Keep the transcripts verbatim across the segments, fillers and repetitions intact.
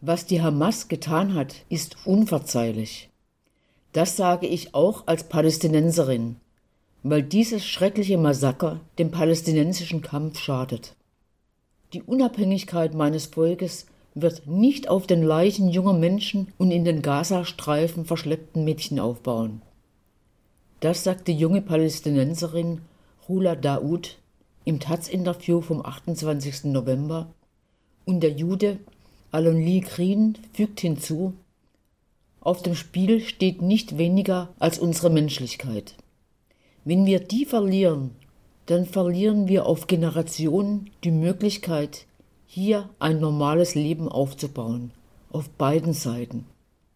Was die Hamas getan hat, ist unverzeihlich. Das sage ich auch als Palästinenserin, weil dieses schreckliche Massaker dem palästinensischen Kampf schadet. Die Unabhängigkeit meines Volkes wird nicht auf den Leichen junger Menschen und in den Gazastreifen verschleppten Mädchen aufbauen. Das sagt die junge Palästinenserin Rula Daoud im Taz-Interview vom achtundzwanzigsten November und der Jude Alon Lee Green fügt hinzu: Auf dem Spiel steht nicht weniger als unsere Menschlichkeit. Wenn wir die verlieren, dann verlieren wir auf Generationen die Möglichkeit, hier ein normales Leben aufzubauen, auf beiden Seiten.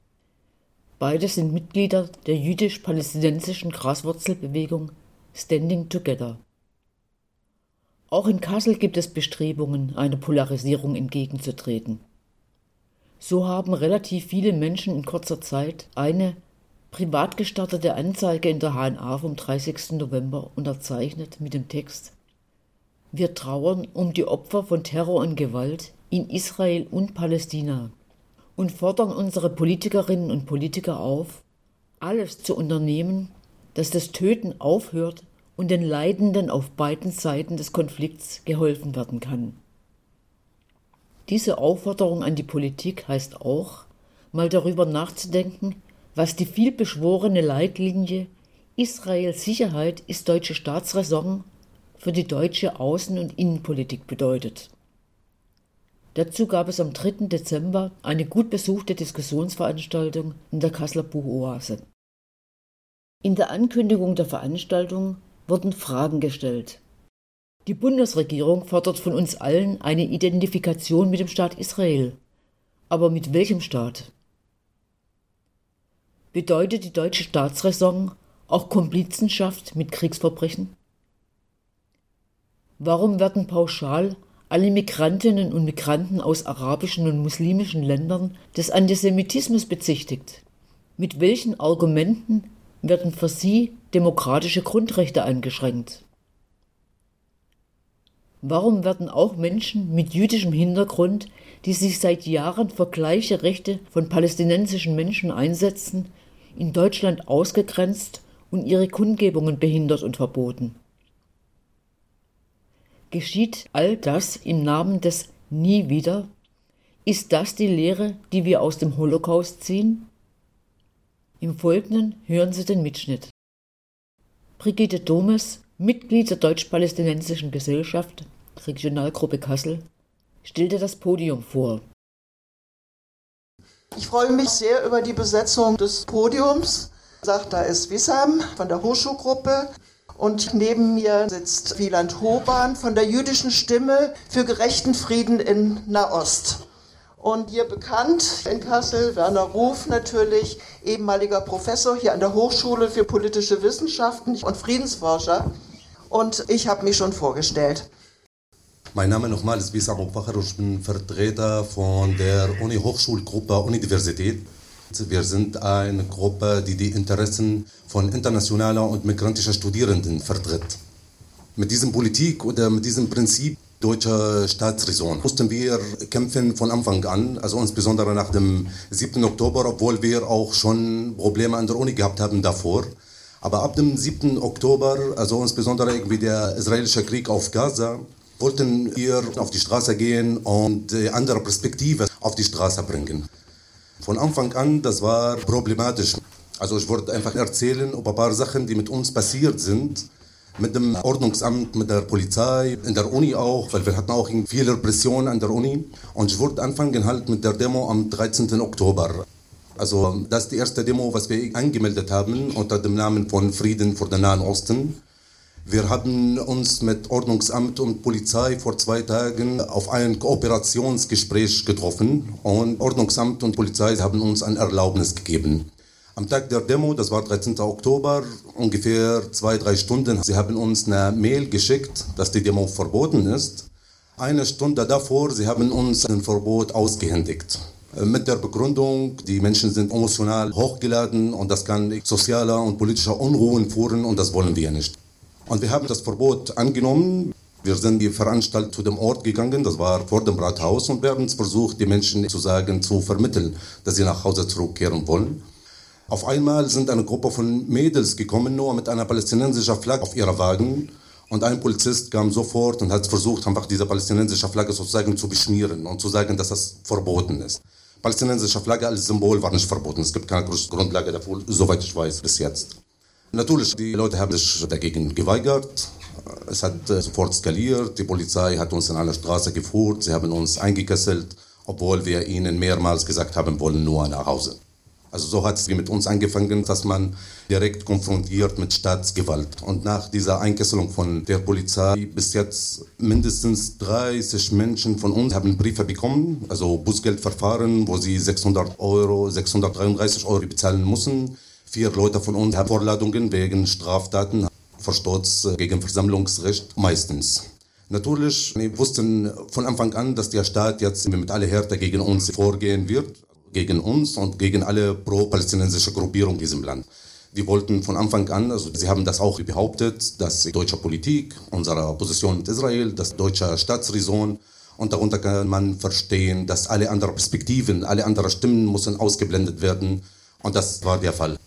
Beide sind Mitglieder der jüdisch-palästinensischen Graswurzelbewegung Standing Together. Auch in Kassel gibt es Bestrebungen, einer Polarisierung entgegenzutreten. So haben relativ viele Menschen in kurzer Zeit eine privat gestartete Anzeige in der H N A vom dreißigsten November unterzeichnet mit dem Text: Wir trauern um die Opfer von Terror und Gewalt in Israel und Palästina und fordern unsere Politikerinnen und Politiker auf, alles zu unternehmen, dass das Töten aufhört und den Leidenden auf beiden Seiten des Konflikts geholfen werden kann. Diese Aufforderung an die Politik heißt auch, mal darüber nachzudenken, was die vielbeschworene Leitlinie Israels Sicherheit ist deutsche Staatsräson für die deutsche Außen- und Innenpolitik bedeutet. Dazu gab es am dritten Dezember eine gut besuchte Diskussionsveranstaltung in der Kasseler Buchoase. In der Ankündigung der Veranstaltung wurden Fragen gestellt. Die Bundesregierung fordert von uns allen eine Identifikation mit dem Staat Israel. Aber mit welchem Staat? Bedeutet die deutsche Staatsräson auch Komplizenschaft mit Kriegsverbrechen? Warum werden pauschal alle Migrantinnen und Migranten aus arabischen und muslimischen Ländern des Antisemitismus bezichtigt? Mit welchen Argumenten werden für sie demokratische Grundrechte eingeschränkt? Warum werden auch Menschen mit jüdischem Hintergrund, die sich seit Jahren für gleiche Rechte von palästinensischen Menschen einsetzen, in Deutschland ausgegrenzt und ihre Kundgebungen behindert und verboten? Geschieht all das im Namen des Nie wieder? Ist das die Lehre, die wir aus dem Holocaust ziehen? Im Folgenden hören Sie den Mitschnitt. Brigitte Domes, Mitglied der Deutsch-Palästinensischen Gesellschaft, Regionalgruppe Kassel, stellte das Podium vor. Ich freue mich sehr über die Besetzung des Podiums. Sagt, da ist Wissam von der Hochschulgruppe und neben mir sitzt Wieland Hoban von der Jüdischen Stimme für gerechten Frieden in Nahost. Und hier bekannt in Kassel, Werner Ruf natürlich, ehemaliger Professor hier an der Hochschule für politische Wissenschaften und Friedensforscher. Und ich habe mich schon vorgestellt. Mein Name nochmal ist Wissam Abubakar und ich bin Vertreter von der Uni-Hochschulgruppe Universität. Wir sind eine Gruppe, die die Interessen von internationaler und migrantischer Studierenden vertritt. Mit diesem Politik oder mit diesem Prinzip deutscher Staatsräson mussten wir kämpfen von Anfang an, also insbesondere nach dem siebten Oktober, obwohl wir auch schon Probleme an der Uni gehabt haben davor. Aber ab dem siebten Oktober, also insbesondere irgendwie der israelische Krieg auf Gaza, wollten wir auf die Straße gehen und eine andere Perspektive auf die Straße bringen. Von Anfang an, das war problematisch. Also ich wollte einfach erzählen über ein paar Sachen, die mit uns passiert sind. Mit dem Ordnungsamt, mit der Polizei, in der Uni auch, weil wir hatten auch viel Repression an der Uni. Und ich wollte anfangen halt mit der Demo am dreizehnten Oktober. Also das ist die erste Demo, was wir angemeldet haben unter dem Namen von Frieden für den Nahen Osten. Wir haben uns mit Ordnungsamt und Polizei vor zwei Tagen auf ein Kooperationsgespräch getroffen und Ordnungsamt und Polizei haben uns eine Erlaubnis gegeben. Am Tag der Demo, das war dreizehnten Oktober, ungefähr zwei, drei Stunden, sie haben uns eine Mail geschickt, dass die Demo verboten ist. Eine Stunde davor, sie haben uns ein Verbot ausgehändigt. Mit der Begründung, die Menschen sind emotional hochgeladen und das kann sozialer und politischer Unruhen führen und das wollen wir nicht. Und wir haben das Verbot angenommen. Wir sind die Veranstaltung zu dem Ort gegangen, das war vor dem Rathaus, und wir haben versucht, die Menschen zu sagen, zu vermitteln, dass sie nach Hause zurückkehren wollen. Auf einmal sind eine Gruppe von Mädels gekommen, nur mit einer palästinensischen Flagge auf ihrer Wagen. Und ein Polizist kam sofort und hat versucht, einfach diese palästinensische Flagge sozusagen zu beschmieren und zu sagen, dass das verboten ist. Palästinensische Flagge als Symbol war nicht verboten. Es gibt keine Grundlage dafür, soweit ich weiß, bis jetzt. Natürlich, die Leute haben sich dagegen geweigert. Es hat sofort skaliert. Die Polizei hat uns in eine Straße geführt. Sie haben uns eingekesselt, obwohl wir ihnen mehrmals gesagt haben, wollen nur nach Hause. Also so hat es mit uns angefangen, dass man direkt konfrontiert mit Staatsgewalt. Und nach dieser Einkesselung von der Polizei bis jetzt mindestens dreißig Menschen von uns haben Briefe bekommen, also Bußgeldverfahren, wo sie sechshundert Euro, sechshundertdreiunddreißig Euro bezahlen müssen. Vier Leute von uns haben Vorladungen wegen Straftaten, Verstoß gegen Versammlungsrecht meistens. Natürlich, wir wussten von Anfang an, dass der Staat jetzt mit aller Härte gegen uns vorgehen wird. Gegen uns und gegen alle pro-palästinensische Gruppierungen in diesem Land. Die wollten von Anfang an, also sie haben das auch behauptet, dass die deutsche Politik, unsere Position mit Israel, das deutsche Staatsräson, und darunter kann man verstehen, dass alle anderen Perspektiven, alle anderen Stimmen müssen ausgeblendet werden, und das war der Fall.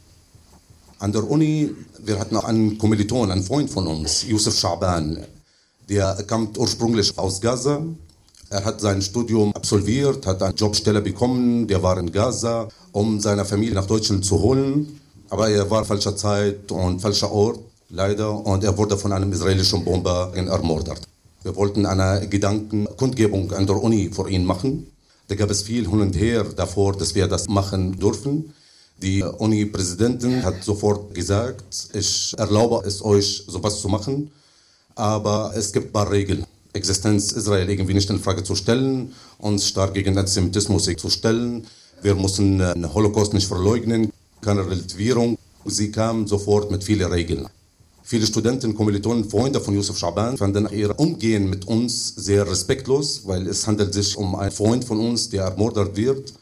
An der Uni, wir hatten auch einen Kommiliton, einen Freund von uns, Yusuf Schaban, der kam ursprünglich aus Gaza. Er hat sein Studium absolviert, hat eine Jobstelle bekommen, der war in Gaza, um seine Familie nach Deutschland zu holen. Aber er war falscher Zeit und falscher Ort, leider, und er wurde von einem israelischen Bomber ermordet. Wir wollten eine Gedankenkundgebung an der Uni für ihn machen. Da gab es viel hin und her davor, dass wir das machen dürfen. Die Uni-Präsidentin hat sofort gesagt, ich erlaube es euch, sowas zu machen, aber es gibt ein paar Regeln. Existenz Israel irgendwie nicht in Frage zu stellen, uns stark gegen Antisemitismus zu stellen. Wir mussten den Holocaust nicht verleugnen, keine Relativierung. Sie kam sofort mit vielen Regeln. Viele Studenten, Kommilitonen, Freunde von Yusuf Schaban fanden ihr Umgehen mit uns sehr respektlos, weil es handelt sich um einen Freund von uns, der ermordet wird.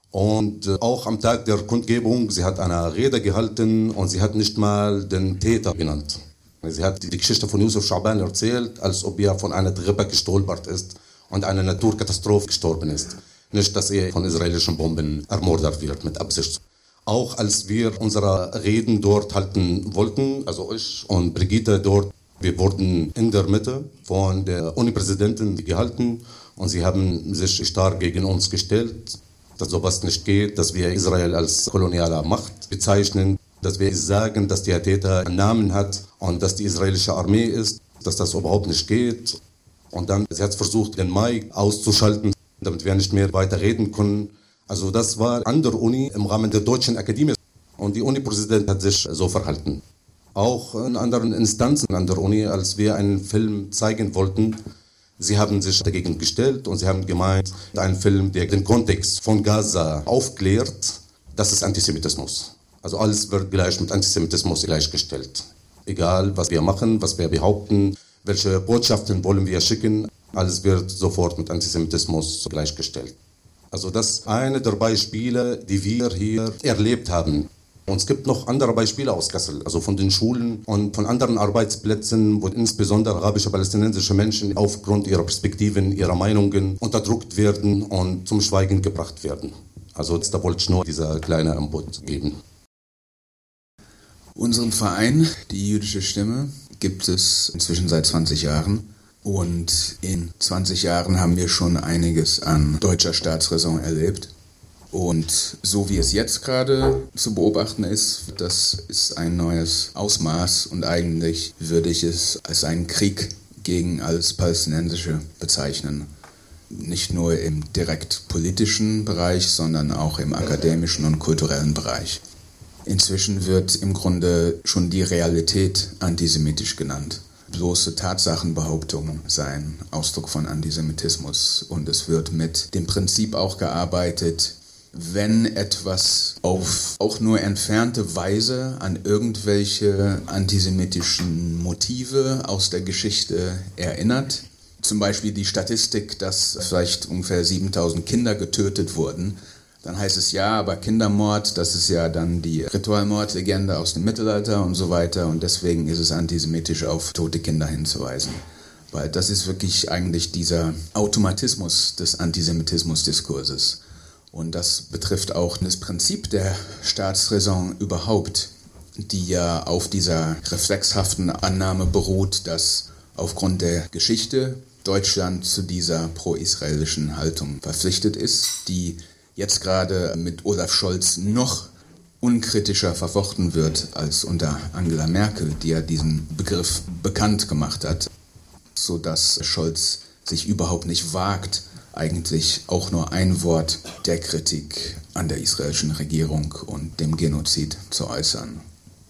Und auch am Tag der Kundgebung, sie hat eine Rede gehalten und sie hat nicht mal den Täter genannt. Sie hat die Geschichte von Yusuf Schaban erzählt, als ob er von einer Treppe gestolpert ist und eine Naturkatastrophe gestorben ist. Nicht, dass er von israelischen Bomben ermordet wird, mit Absicht. Auch als wir unsere Reden dort halten wollten, also ich und Brigitte dort, wir wurden in der Mitte von der Uni-Präsidentin gehalten und sie haben sich stark gegen uns gestellt, dass sowas nicht geht, dass wir Israel als koloniale Macht bezeichnen, dass wir sagen, dass der Täter einen Namen hat und dass die israelische Armee ist, dass das überhaupt nicht geht. Und dann, sie hat versucht, den Mic auszuschalten, damit wir nicht mehr weiter reden können. Also das war an der Uni im Rahmen der Deutschen Akademie. Und die Uni-Präsident hat sich so verhalten. Auch in anderen Instanzen an der Uni, als wir einen Film zeigen wollten, sie haben sich dagegen gestellt und sie haben gemeint, ein Film, der den Kontext von Gaza aufklärt, das ist Antisemitismus. Also alles wird gleich mit Antisemitismus gleichgestellt. Egal, was wir machen, was wir behaupten, welche Botschaften wollen wir schicken, alles wird sofort mit Antisemitismus gleichgestellt. Also das ist eine der Beispiele, die wir hier erlebt haben. Und es gibt noch andere Beispiele aus Kassel, also von den Schulen und von anderen Arbeitsplätzen, wo insbesondere arabische palästinensische Menschen aufgrund ihrer Perspektiven, ihrer Meinungen unterdrückt werden und zum Schweigen gebracht werden. Also da wollte ich nur dieser kleine Input geben. Unseren Verein, die Jüdische Stimme, gibt es inzwischen seit zwanzig Jahren. Und in zwanzig Jahren haben wir schon einiges an deutscher Staatsräson erlebt. Und so wie es jetzt gerade zu beobachten ist, das ist ein neues Ausmaß. Und eigentlich würde ich es als einen Krieg gegen alles Palästinensische bezeichnen. Nicht nur im direkt politischen Bereich, sondern auch im akademischen und kulturellen Bereich. Inzwischen wird im Grunde schon die Realität antisemitisch genannt. Bloße Tatsachenbehauptungen seien Ausdruck von Antisemitismus. Und es wird mit dem Prinzip auch gearbeitet, wenn etwas auf auch nur entfernte Weise an irgendwelche antisemitischen Motive aus der Geschichte erinnert. Zum Beispiel die Statistik, dass vielleicht ungefähr siebentausend Kinder getötet wurden. Dann heißt es ja, aber Kindermord, das ist ja dann die Ritualmordlegende aus dem Mittelalter und so weiter und deswegen ist es antisemitisch, auf tote Kinder hinzuweisen. Weil das ist wirklich eigentlich dieser Automatismus des Antisemitismusdiskurses. Und das betrifft auch das Prinzip der Staatsräson überhaupt, die ja auf dieser reflexhaften Annahme beruht, dass aufgrund der Geschichte Deutschland zu dieser pro-israelischen Haltung verpflichtet ist, die jetzt gerade mit Olaf Scholz noch unkritischer verfochten wird als unter Angela Merkel, die ja diesen Begriff bekannt gemacht hat, sodass Scholz sich überhaupt nicht wagt, eigentlich auch nur ein Wort der Kritik an der israelischen Regierung und dem Genozid zu äußern.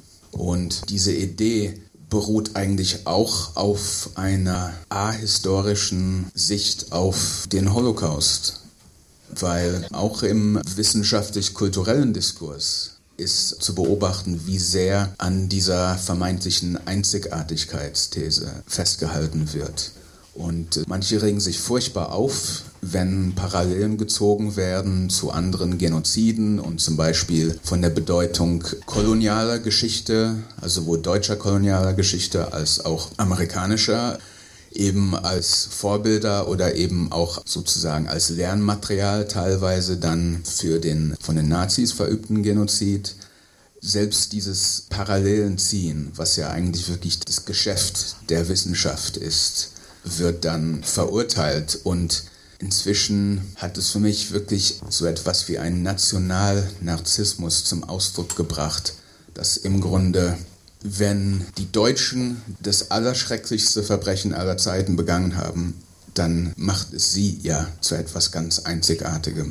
Und diese Idee beruht eigentlich auch auf einer ahistorischen Sicht auf den Holocaust, weil auch im wissenschaftlich-kulturellen Diskurs ist zu beobachten, wie sehr an dieser vermeintlichen Einzigartigkeitsthese festgehalten wird. Und manche regen sich furchtbar auf, wenn Parallelen gezogen werden zu anderen Genoziden und zum Beispiel von der Bedeutung kolonialer Geschichte, also sowohl deutscher kolonialer Geschichte als auch amerikanischer, eben als Vorbilder oder eben auch sozusagen als Lernmaterial teilweise dann für den von den Nazis verübten Genozid. Selbst dieses Parallelenziehen, was ja eigentlich wirklich das Geschäft der Wissenschaft ist, wird dann verurteilt. Und inzwischen hat es für mich wirklich so etwas wie einen Nationalnarzissmus zum Ausdruck gebracht, dass im Grunde, wenn die Deutschen das allerschrecklichste Verbrechen aller Zeiten begangen haben, dann macht es sie ja zu etwas ganz Einzigartigem.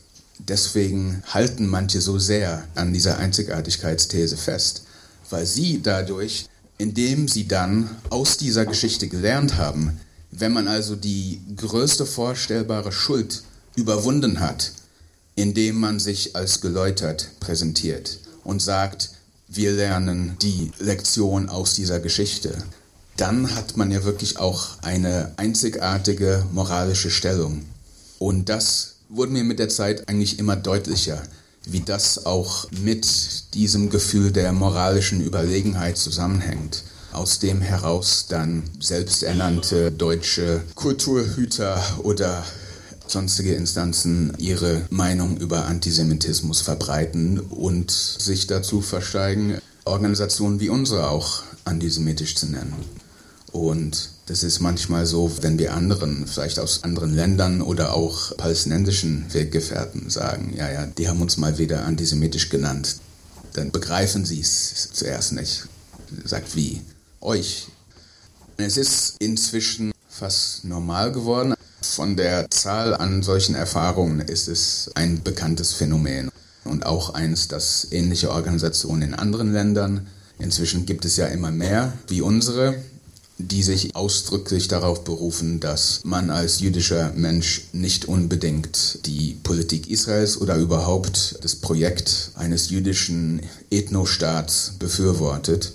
Deswegen halten manche so sehr an dieser Einzigartigkeitsthese fest, weil sie dadurch, indem sie dann aus dieser Geschichte gelernt haben, wenn man also die größte vorstellbare Schuld überwunden hat, indem man sich als geläutert präsentiert und sagt, wir lernen die Lektion aus dieser Geschichte, dann hat man ja wirklich auch eine einzigartige moralische Stellung. Und das wurde mir mit der Zeit eigentlich immer deutlicher, wie das auch mit diesem Gefühl der moralischen Überlegenheit zusammenhängt, aus dem heraus dann selbsternannte deutsche Kulturhüter oder sonstige Instanzen ihre Meinung über Antisemitismus verbreiten und sich dazu versteigen, Organisationen wie unsere auch antisemitisch zu nennen. Und das ist manchmal so, wenn wir anderen, vielleicht aus anderen Ländern oder auch palästinensischen Weggefährten sagen, ja, ja, die haben uns mal wieder antisemitisch genannt, dann begreifen sie es zuerst nicht. Sagt wie? Euch. Es ist inzwischen fast normal geworden. Von der Zahl an solchen Erfahrungen ist es ein bekanntes Phänomen und auch eins, das ähnliche Organisationen in anderen Ländern, inzwischen gibt es ja immer mehr wie unsere, die sich ausdrücklich darauf berufen, dass man als jüdischer Mensch nicht unbedingt die Politik Israels oder überhaupt das Projekt eines jüdischen Ethnostaats befürwortet.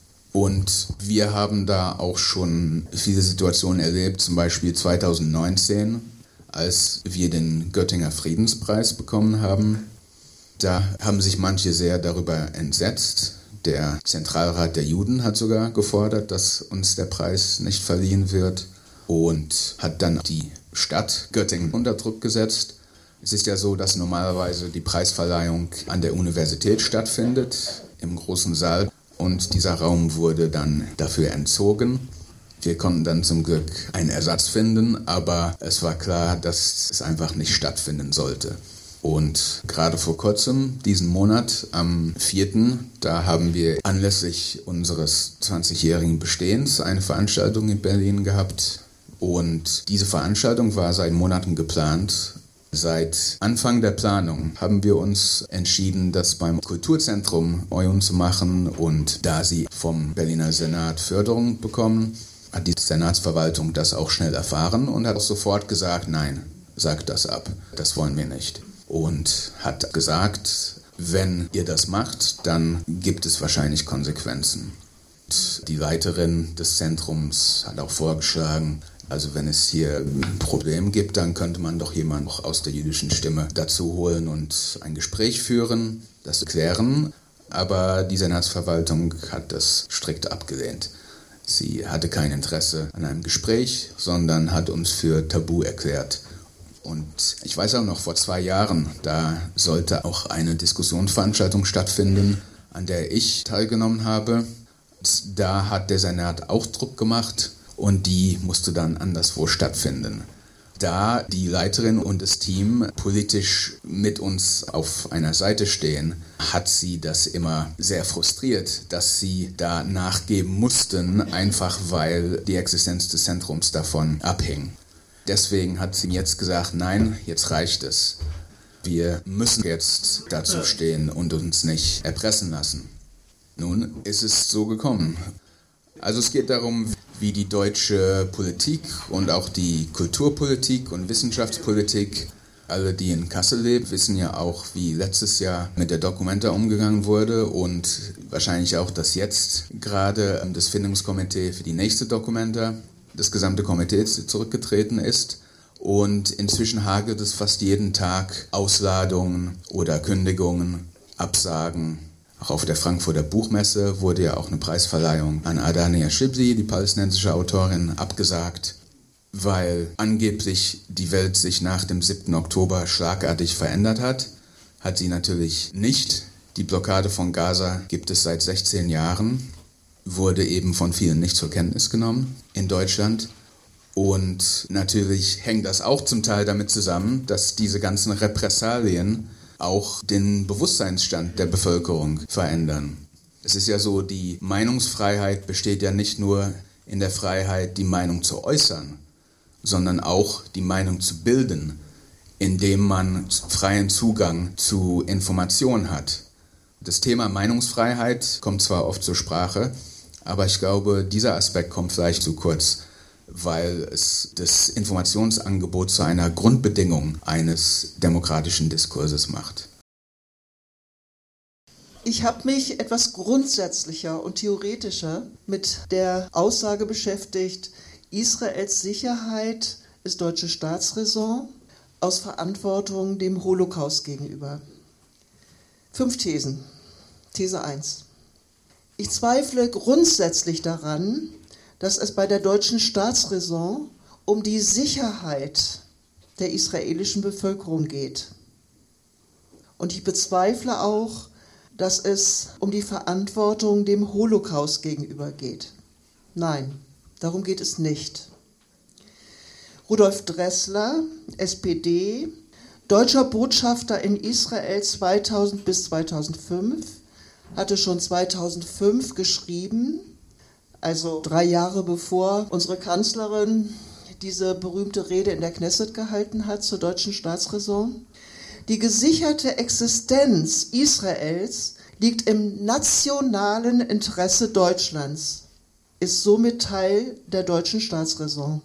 Und wir haben da auch schon viele Situationen erlebt, zum Beispiel zweitausendneunzehn, als wir den Göttinger Friedenspreis bekommen haben. Da haben sich manche sehr darüber entsetzt. Der Zentralrat der Juden hat sogar gefordert, dass uns der Preis nicht verliehen wird und hat dann die Stadt Göttingen unter Druck gesetzt. Es ist ja so, dass normalerweise die Preisverleihung an der Universität stattfindet, im großen Saal. Und dieser Raum wurde dann dafür entzogen. Wir konnten dann zum Glück einen Ersatz finden, aber es war klar, dass es einfach nicht stattfinden sollte. Und gerade vor kurzem, diesen Monat, am vierten, da haben wir anlässlich unseres zwanzigjährigen Bestehens eine Veranstaltung in Berlin gehabt. Und diese Veranstaltung war seit Monaten geplant. Seit Anfang der Planung haben wir uns entschieden, das beim Kulturzentrum Oyun zu machen. Und da sie vom Berliner Senat Förderung bekommen, hat die Senatsverwaltung das auch schnell erfahren und hat auch sofort gesagt, nein, sagt das ab, das wollen wir nicht. Und hat gesagt, wenn ihr das macht, dann gibt es wahrscheinlich Konsequenzen. Und die Leiterin des Zentrums hat auch vorgeschlagen, also wenn es hier ein Problem gibt, dann könnte man doch jemanden aus der jüdischen Stimme dazu holen und ein Gespräch führen, das klären. Aber die Senatsverwaltung hat das strikt abgelehnt. Sie hatte kein Interesse an einem Gespräch, sondern hat uns für tabu erklärt. Und ich weiß auch noch, vor zwei Jahren, da sollte auch eine Diskussionsveranstaltung stattfinden, an der ich teilgenommen habe. Da hat der Senat auch Druck gemacht und die musste dann anderswo stattfinden. Da die Leiterin und das Team politisch mit uns auf einer Seite stehen, hat sie das immer sehr frustriert, dass sie da nachgeben mussten, einfach weil die Existenz des Zentrums davon abhing. Deswegen hat sie jetzt gesagt, nein, jetzt reicht es. Wir müssen jetzt dazu stehen und uns nicht erpressen lassen. Nun ist es so gekommen. Also es geht darum, wie die deutsche Politik und auch die Kulturpolitik und Wissenschaftspolitik, alle, die in Kassel leben, wissen ja auch, wie letztes Jahr mit der Documenta umgegangen wurde und wahrscheinlich auch, dass jetzt gerade das Findungskomitee für die nächste Documenta, das gesamte Komitee zurückgetreten ist. Und inzwischen hagelt es fast jeden Tag Ausladungen oder Kündigungen, Absagen. Auch auf der Frankfurter Buchmesse wurde ja auch eine Preisverleihung an Adania Shibli, die palästinensische Autorin, abgesagt, weil angeblich die Welt sich nach dem siebten Oktober schlagartig verändert hat. Hat sie natürlich nicht. Die Blockade von Gaza gibt es seit sechzehn Jahren, wurde eben von vielen nicht zur Kenntnis genommen in Deutschland. Und natürlich hängt das auch zum Teil damit zusammen, dass diese ganzen Repressalien auch den Bewusstseinsstand der Bevölkerung verändern. Es ist ja so, die Meinungsfreiheit besteht ja nicht nur in der Freiheit, die Meinung zu äußern, sondern auch die Meinung zu bilden, indem man freien Zugang zu Informationen hat. Das Thema Meinungsfreiheit kommt zwar oft zur Sprache, aber ich glaube, dieser Aspekt kommt vielleicht zu kurz, weil es das Informationsangebot zu einer Grundbedingung eines demokratischen Diskurses macht. Ich habe mich etwas grundsätzlicher und theoretischer mit der Aussage beschäftigt, Israels Sicherheit ist deutsche Staatsräson aus Verantwortung dem Holocaust gegenüber. Fünf Thesen. These eins. Ich zweifle grundsätzlich daran, dass es bei der deutschen Staatsräson um die Sicherheit der israelischen Bevölkerung geht. Und ich bezweifle auch, dass es um die Verantwortung dem Holocaust gegenüber geht. Nein, darum geht es nicht. Rudolf Dressler, S P D, deutscher Botschafter in Israel zweitausend bis zweitausendfünf, hatte schon zweitausendfünf geschrieben, also drei Jahre bevor unsere Kanzlerin diese berühmte Rede in der Knesset gehalten hat zur deutschen Staatsräson. Die gesicherte Existenz Israels liegt im nationalen Interesse Deutschlands, ist somit Teil der deutschen Staatsräson.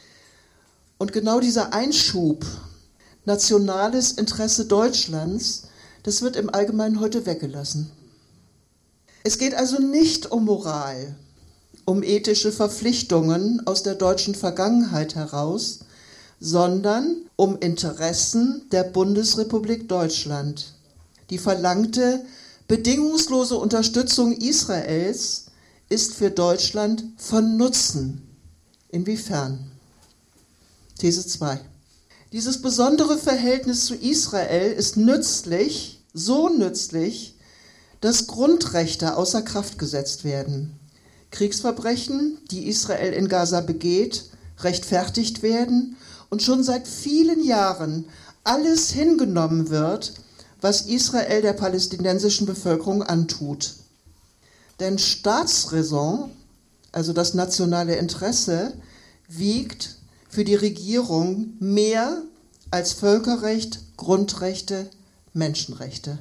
Und genau dieser Einschub, nationales Interesse Deutschlands, das wird im Allgemeinen heute weggelassen. Es geht also nicht um Moral, um ethische Verpflichtungen aus der deutschen Vergangenheit heraus, sondern um Interessen der Bundesrepublik Deutschland. Die verlangte bedingungslose Unterstützung Israels ist für Deutschland von Nutzen. Inwiefern? These zwei. Dieses besondere Verhältnis zu Israel ist nützlich, so nützlich, dass Grundrechte außer Kraft gesetzt werden. Kriegsverbrechen, die Israel in Gaza begeht, rechtfertigt werden und schon seit vielen Jahren alles hingenommen wird, was Israel der palästinensischen Bevölkerung antut. Denn Staatsräson, also das nationale Interesse, wiegt für die Regierung mehr als Völkerrecht, Grundrechte, Menschenrechte.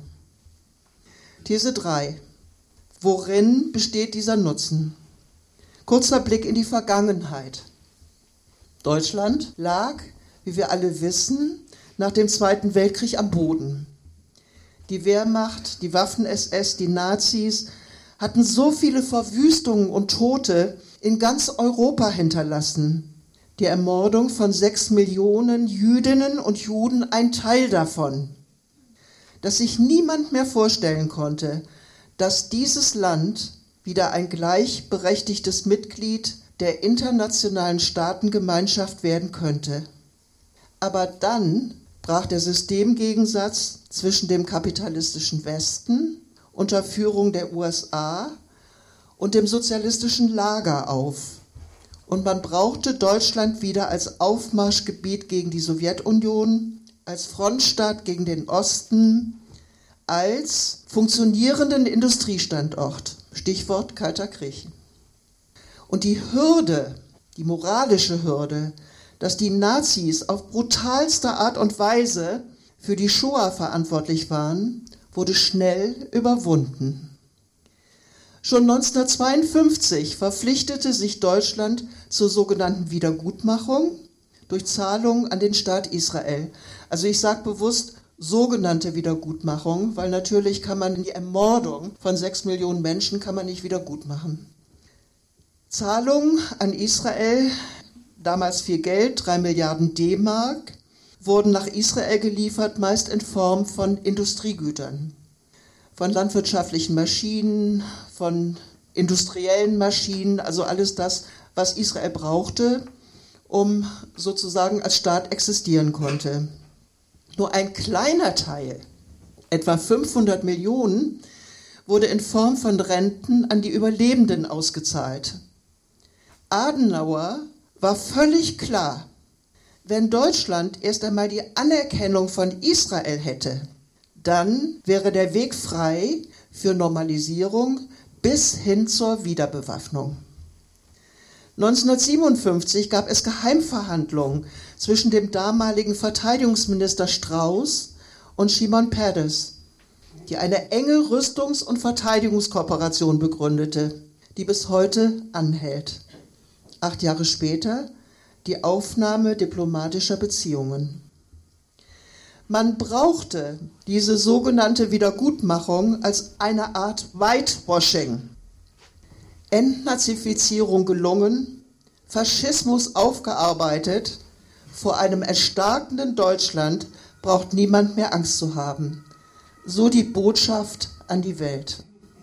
These drei. Worin besteht dieser Nutzen? Kurzer Blick in die Vergangenheit. Deutschland lag, wie wir alle wissen, nach dem Zweiten Weltkrieg am Boden. Die Wehrmacht, die Waffen-S S, die Nazis hatten so viele Verwüstungen und Tote in ganz Europa hinterlassen. Die Ermordung von sechs Millionen Jüdinnen und Juden ein Teil davon, dass sich niemand mehr vorstellen konnte, dass dieses Land wieder ein gleichberechtigtes Mitglied der internationalen Staatengemeinschaft werden könnte. Aber dann brach der Systemgegensatz zwischen dem kapitalistischen Westen unter Führung der U S A und dem sozialistischen Lager auf. Und man brauchte Deutschland wieder als Aufmarschgebiet gegen die Sowjetunion, als Frontstaat gegen den Osten, als funktionierenden Industriestandort. Stichwort Kalter Krieg. Und die Hürde, die moralische Hürde, dass die Nazis auf brutalste Art und Weise für die Shoah verantwortlich waren, wurde schnell überwunden. Schon neunzehnhundertzweiundfünfzig verpflichtete sich Deutschland zur sogenannten Wiedergutmachung durch Zahlungen an den Staat Israel. Also ich sage bewusst sogenannte Wiedergutmachung, weil natürlich kann man die Ermordung von sechs Millionen Menschen kann man nicht wiedergutmachen. Zahlungen an Israel, damals viel Geld, drei Milliarden D-Mark, wurden nach Israel geliefert, meist in Form von Industriegütern, von landwirtschaftlichen Maschinen, von industriellen Maschinen, also alles das, was Israel brauchte, um sozusagen als Staat existieren konnte. Nur ein kleiner Teil, etwa fünfhundert Millionen, wurde in Form von Renten an die Überlebenden ausgezahlt. Adenauer war völlig klar, wenn Deutschland erst einmal die Anerkennung von Israel hätte, dann wäre der Weg frei für Normalisierung bis hin zur Wiederbewaffnung. neunzehnhundertsiebenundfünfzig gab es Geheimverhandlungen zwischen dem damaligen Verteidigungsminister Strauß und Shimon Peres, die eine enge Rüstungs- und Verteidigungskooperation begründete, die bis heute anhält. Acht Jahre später die Aufnahme diplomatischer Beziehungen. Man brauchte diese sogenannte Wiedergutmachung als eine Art Whitewashing. Entnazifizierung gelungen, Faschismus aufgearbeitet, vor einem erstarkenden Deutschland braucht niemand mehr Angst zu haben. So die Botschaft an die Welt.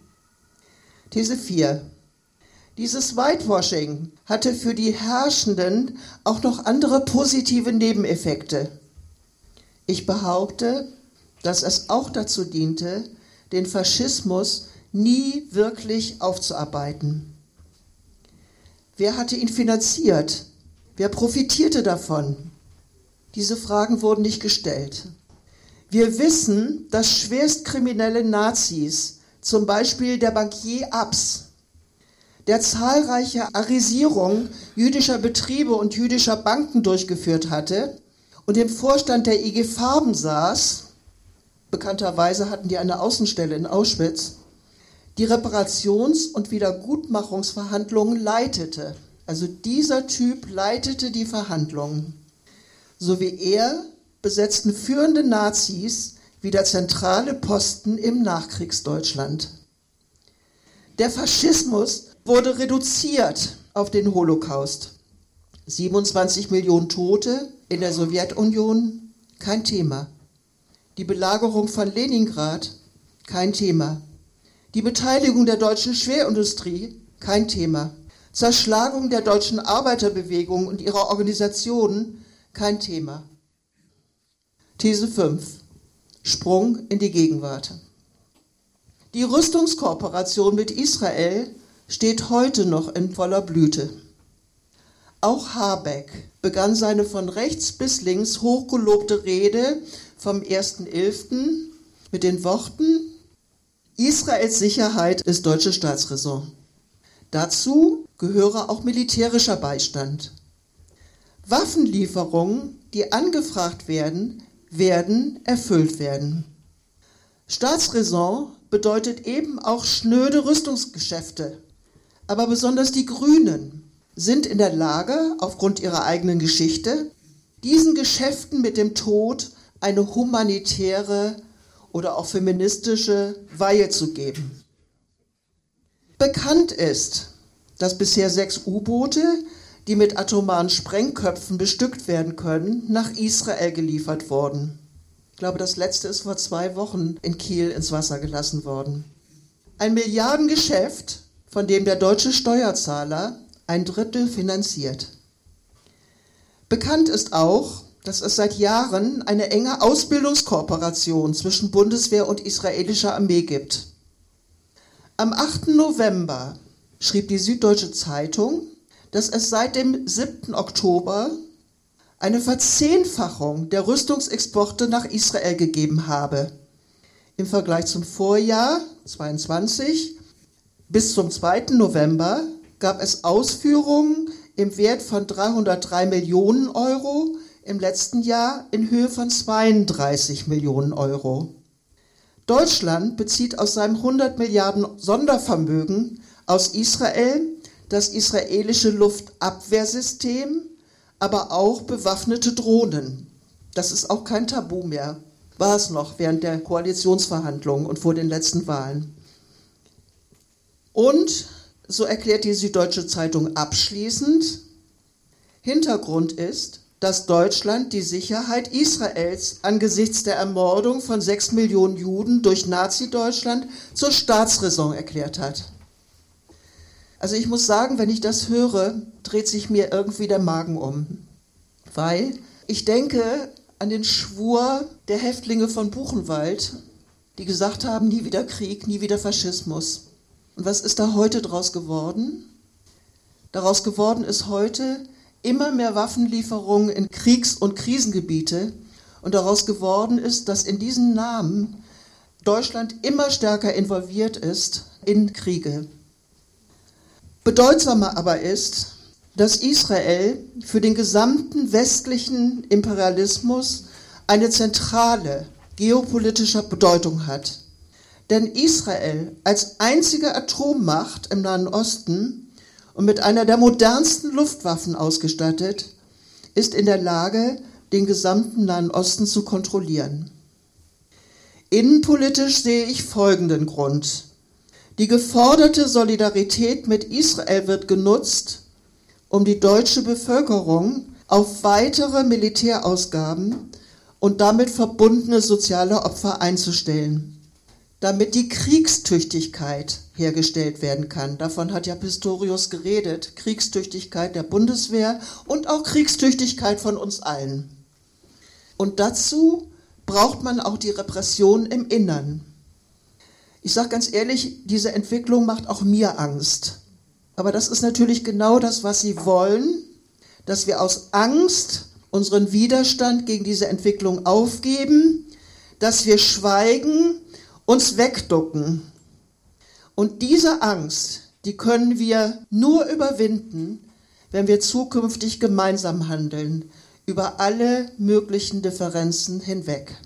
These vier. Dieses Whitewashing hatte für die Herrschenden auch noch andere positive Nebeneffekte. Ich behaupte, dass es auch dazu diente, den Faschismus nie wirklich aufzuarbeiten. Wer hatte ihn finanziert? Wer profitierte davon? Diese Fragen wurden nicht gestellt. Wir wissen, dass schwerstkriminelle Nazis, zum Beispiel der Bankier Abs, der zahlreiche Arisierungen jüdischer Betriebe und jüdischer Banken durchgeführt hatte und im Vorstand der I G Farben saß, bekannterweise hatten die eine Außenstelle in Auschwitz, die Reparations- und Wiedergutmachungsverhandlungen leitete. Also dieser Typ leitete die Verhandlungen. So wie er besetzten führende Nazis wieder zentrale Posten im Nachkriegsdeutschland. Der Faschismus wurde reduziert auf den Holocaust. siebenundzwanzig Millionen Tote in der Sowjetunion, kein Thema. Die Belagerung von Leningrad, kein Thema. Die Beteiligung der deutschen Schwerindustrie, kein Thema. Zerschlagung der deutschen Arbeiterbewegung und ihrer Organisationen, kein Thema. These fünf. Sprung in die Gegenwart. Die Rüstungskooperation mit Israel steht heute noch in voller Blüte. Auch Habeck begann seine von rechts bis links hochgelobte Rede vom ersten elften mit den Worten: Israels Sicherheit ist deutsche Staatsräson. Dazu gehöre auch militärischer Beistand. Waffenlieferungen, die angefragt werden, werden erfüllt werden. Staatsräson bedeutet eben auch schnöde Rüstungsgeschäfte. Aber besonders die Grünen sind in der Lage, aufgrund ihrer eigenen Geschichte, diesen Geschäften mit dem Tod eine humanitäre oder auch feministische Weihe zu geben. Bekannt ist, dass bisher sechs U-Boote, die mit atomaren Sprengköpfen bestückt werden können, nach Israel geliefert wurden. Ich glaube, das letzte ist vor zwei Wochen in Kiel ins Wasser gelassen worden. Ein Milliardengeschäft, von dem der deutsche Steuerzahler ein Drittel finanziert. Bekannt ist auch, dass es seit Jahren eine enge Ausbildungskooperation zwischen Bundeswehr und israelischer Armee gibt. Am achten November schrieb die Süddeutsche Zeitung, dass es seit dem siebten Oktober eine Verzehnfachung der Rüstungsexporte nach Israel gegeben habe. Im Vergleich zum Vorjahr zweiundzwanzig bis zum zweiten November gab es Ausführungen im Wert von dreihundertdrei Millionen Euro, im letzten Jahr in Höhe von zweiunddreißig Millionen Euro. Deutschland bezieht aus seinem hundert Milliarden Sondervermögen aus Israel das israelische Luftabwehrsystem, aber auch bewaffnete Drohnen. Das ist auch kein Tabu mehr. War es noch während der Koalitionsverhandlungen und vor den letzten Wahlen. Und, so erklärt die Süddeutsche Zeitung abschließend, Hintergrund ist, dass Deutschland die Sicherheit Israels angesichts der Ermordung von sechs Millionen Juden durch Nazi-Deutschland zur Staatsräson erklärt hat. Also ich muss sagen, wenn ich das höre, dreht sich mir irgendwie der Magen um. Weil ich denke an den Schwur der Häftlinge von Buchenwald, die gesagt haben, nie wieder Krieg, nie wieder Faschismus. Und was ist da heute draus geworden? Daraus geworden ist heute immer mehr Waffenlieferungen in Kriegs- und Krisengebiete. Und daraus geworden ist, dass in diesen Namen Deutschland immer stärker involviert ist in Kriege. Bedeutsamer aber ist, dass Israel für den gesamten westlichen Imperialismus eine zentrale geopolitische Bedeutung hat. Denn Israel als einzige Atommacht im Nahen Osten und mit einer der modernsten Luftwaffen ausgestattet, ist in der Lage, den gesamten Nahen Osten zu kontrollieren. Innenpolitisch sehe ich folgenden Grund. Die geforderte Solidarität mit Israel wird genutzt, um die deutsche Bevölkerung auf weitere Militärausgaben und damit verbundene soziale Opfer einzustellen, damit die Kriegstüchtigkeit hergestellt werden kann. Davon hat ja Pistorius geredet, Kriegstüchtigkeit der Bundeswehr und auch Kriegstüchtigkeit von uns allen. Und dazu braucht man auch die Repression im Innern. Ich sage ganz ehrlich, diese Entwicklung macht auch mir Angst. Aber das ist natürlich genau das, was sie wollen, dass wir aus Angst unseren Widerstand gegen diese Entwicklung aufgeben, dass wir schweigen, uns wegducken. Und diese Angst, die können wir nur überwinden, wenn wir zukünftig gemeinsam handeln, über alle möglichen Differenzen hinweg.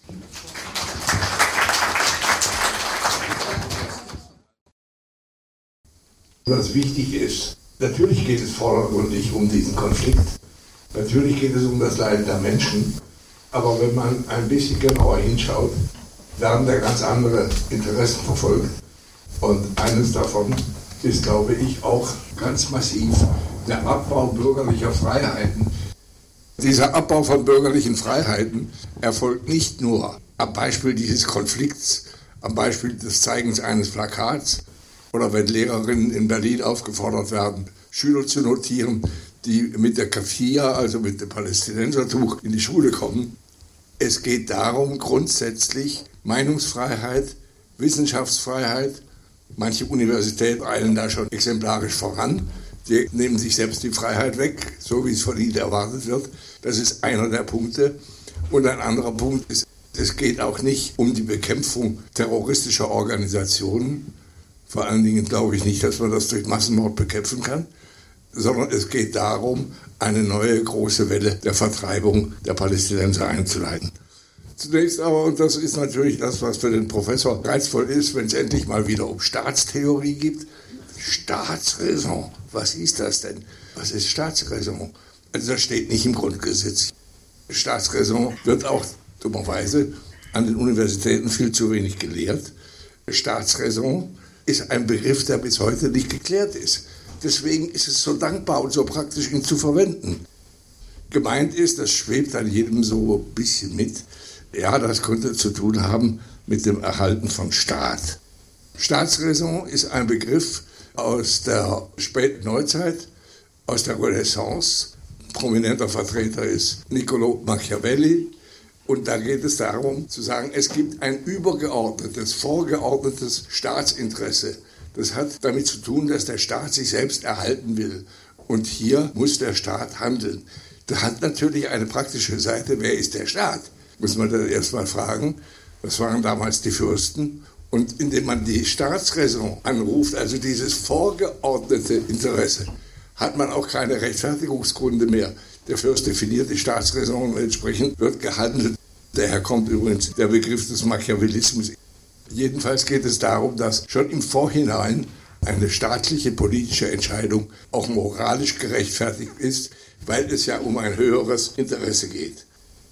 Was wichtig ist, natürlich geht es vordergründig um diesen Konflikt, natürlich geht es um das Leiden der Menschen, aber wenn man ein bisschen genauer hinschaut, werden da ganz andere Interessen verfolgt. Und eines davon ist, glaube ich, auch ganz massiv der Abbau bürgerlicher Freiheiten. Dieser Abbau von bürgerlichen Freiheiten erfolgt nicht nur am Beispiel dieses Konflikts, am Beispiel des Zeigens eines Plakats oder wenn Lehrerinnen in Berlin aufgefordert werden, Schüler zu notieren, die mit der Kafia, also mit dem Palästinensertuch, in die Schule kommen. Es geht darum, grundsätzlich Meinungsfreiheit, Wissenschaftsfreiheit. Manche Universitäten eilen da schon exemplarisch voran. Die nehmen sich selbst die Freiheit weg, so wie es von ihnen erwartet wird. Das ist einer der Punkte. Und ein anderer Punkt ist, es geht auch nicht um die Bekämpfung terroristischer Organisationen. Vor allen Dingen glaube ich nicht, dass man das durch Massenmord bekämpfen kann, sondern es geht darum, eine neue große Welle der Vertreibung der Palästinenser einzuleiten. Zunächst aber, und das ist natürlich das, was für den Professor reizvoll ist, wenn es endlich mal wieder um Staatstheorie geht. Staatsräson, was ist das denn? Was ist Staatsräson? Also das steht nicht im Grundgesetz. Staatsräson wird auch dummerweise an den Universitäten viel zu wenig gelehrt. Staatsräson ist ein Begriff, der bis heute nicht geklärt ist. Deswegen ist es so dankbar und so praktisch, ihn zu verwenden. Gemeint ist, das schwebt an jedem so ein bisschen mit, ja, das könnte zu tun haben mit dem Erhalten von Staat. Staatsräson ist ein Begriff aus der späten Neuzeit, aus der Renaissance. Prominenter Vertreter ist Niccolò Machiavelli. Und da geht es darum zu sagen, es gibt ein übergeordnetes, vorgeordnetes Staatsinteresse. Das hat damit zu tun, dass der Staat sich selbst erhalten will. Und hier muss der Staat handeln. Das hat natürlich eine praktische Seite. Wer ist der Staat? Muss man dann erstmal fragen. Das waren damals die Fürsten. Und indem man die Staatsräson anruft, also dieses vorgeordnete Interesse, hat man auch keine Rechtfertigungsgründe mehr. Der Fürst definiert die Staatsräson und entsprechend wird gehandelt. Daher kommt übrigens der Begriff des Machiavellismus. Jedenfalls geht es darum, dass schon im Vorhinein eine staatliche politische Entscheidung auch moralisch gerechtfertigt ist, weil es ja um ein höheres Interesse geht.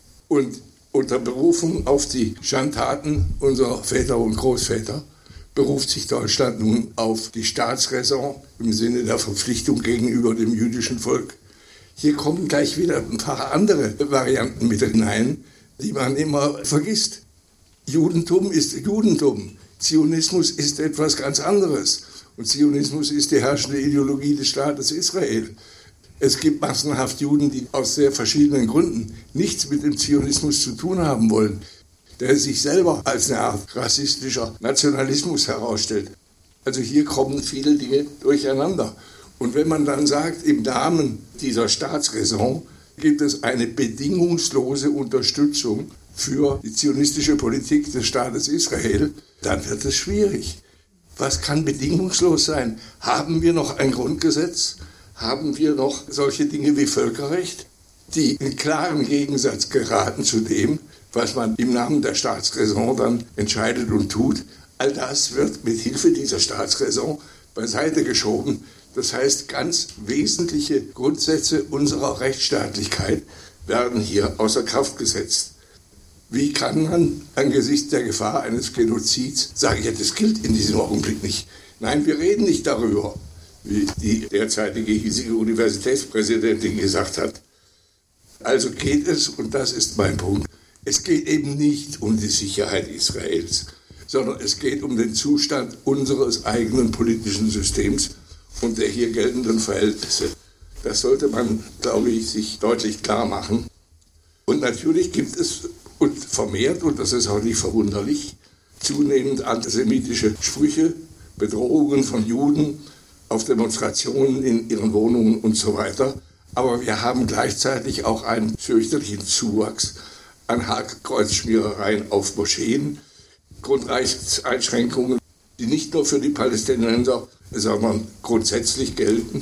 Und unter Berufung auf die Schandtaten unserer Väter und Großväter beruft sich Deutschland nun auf die Staatsräson im Sinne der Verpflichtung gegenüber dem jüdischen Volk. Hier kommen gleich wieder ein paar andere Varianten mit hinein, die man immer vergisst. Judentum ist Judentum. Zionismus ist etwas ganz anderes. Und Zionismus ist die herrschende Ideologie des Staates Israel. Es gibt massenhaft Juden, die aus sehr verschiedenen Gründen nichts mit dem Zionismus zu tun haben wollen, der sich selber als eine Art rassistischer Nationalismus herausstellt. Also hier kommen viele Dinge durcheinander. Und wenn man dann sagt, im Namen dieser Staatsräson gibt es eine bedingungslose Unterstützung für die zionistische Politik des Staates Israel, dann wird es schwierig. Was kann bedingungslos sein? Haben wir noch ein Grundgesetz? Haben wir noch solche Dinge wie Völkerrecht, die in klaren Gegensatz geraten zu dem, was man im Namen der Staatsräson dann entscheidet und tut? All das wird mit Hilfe dieser Staatsräson beiseite geschoben. Das heißt, ganz wesentliche Grundsätze unserer Rechtsstaatlichkeit werden hier außer Kraft gesetzt. Wie kann man angesichts der Gefahr eines Genozids sagen, ja, das gilt in diesem Augenblick nicht? Nein, wir reden nicht darüber, wie die derzeitige hiesige Universitätspräsidentin gesagt hat. Also geht es, und das ist mein Punkt, es geht eben nicht um die Sicherheit Israels, sondern es geht um den Zustand unseres eigenen politischen Systems und der hier geltenden Verhältnisse. Das sollte man, glaube ich, sich deutlich klar machen. Und natürlich gibt es und vermehrt, und das ist auch nicht verwunderlich, zunehmend antisemitische Sprüche, Bedrohungen von Juden auf Demonstrationen in ihren Wohnungen und so weiter. Aber wir haben gleichzeitig auch einen fürchterlichen Zuwachs an Hakenkreuzschmierereien auf Moscheen, Grundrechtseinschränkungen, die nicht nur für die Palästinenser, sondern grundsätzlich gelten.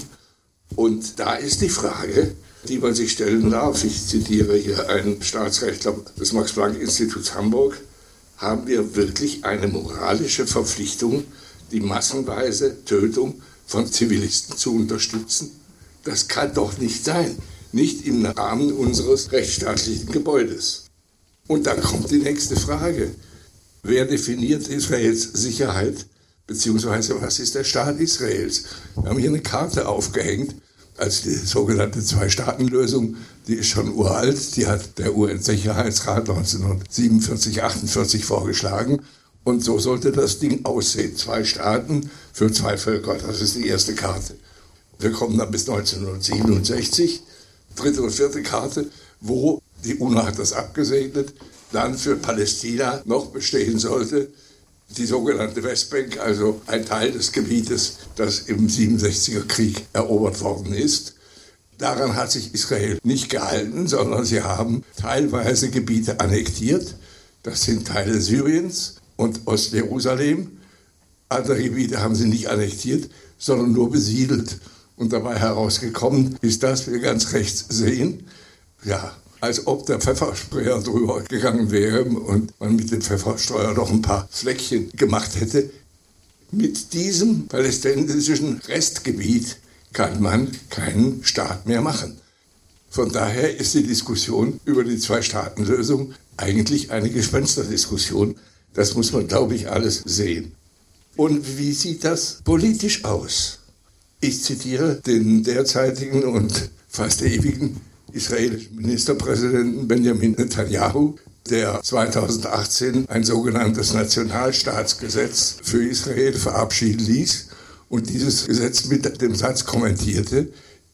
Und da ist die Frage, die man sich stellen darf. Ich zitiere hier einen Staatsrechtler des Max-Planck-Instituts Hamburg. Haben wir wirklich eine moralische Verpflichtung, die massenweise Tötung von Zivilisten zu unterstützen? Das kann doch nicht sein. Nicht im Rahmen unseres rechtsstaatlichen Gebäudes. Und dann kommt die nächste Frage. Wer definiert Israels Sicherheit? Beziehungsweise was ist der Staat Israels? Wir haben hier eine Karte aufgehängt, als die sogenannte Zwei-Staaten-Lösung, die ist schon uralt, die hat der U N-Sicherheitsrat neunzehnhundertsiebenundvierzig, achtundvierzig vorgeschlagen. Und so sollte das Ding aussehen. Zwei Staaten für zwei Völker, das ist die erste Karte. Wir kommen dann bis neunzehnhundertsiebenundsechzig, dritte und vierte Karte, wo die UNO hat das abgesegnet, dann für Palästina noch bestehen sollte die sogenannte Westbank, also ein Teil des Gebietes, das im siebenundsechziger Krieg erobert worden ist. Daran hat sich Israel nicht gehalten, sondern sie haben teilweise Gebiete annektiert. Das sind Teile Syriens und Ostjerusalem. Andere Gebiete haben sie nicht annektiert, sondern nur besiedelt. Und dabei herausgekommen ist, dass wir ganz rechts sehen, ja, als ob der Pfefferstreuer drüber gegangen wäre und man mit dem Pfefferstreuer noch ein paar Fleckchen gemacht hätte. Mit diesem palästinensischen Restgebiet kann man keinen Staat mehr machen. Von daher ist die Diskussion über die Zwei-Staaten-Lösung eigentlich eine Gespensterdiskussion. Das muss man, glaube ich, alles sehen. Und wie sieht das politisch aus? Ich zitiere den derzeitigen und fast ewigen israelischen Ministerpräsidenten Benjamin Netanyahu, der zweitausendachtzehn ein sogenanntes Nationalstaatsgesetz für Israel verabschieden ließ und dieses Gesetz mit dem Satz kommentierte: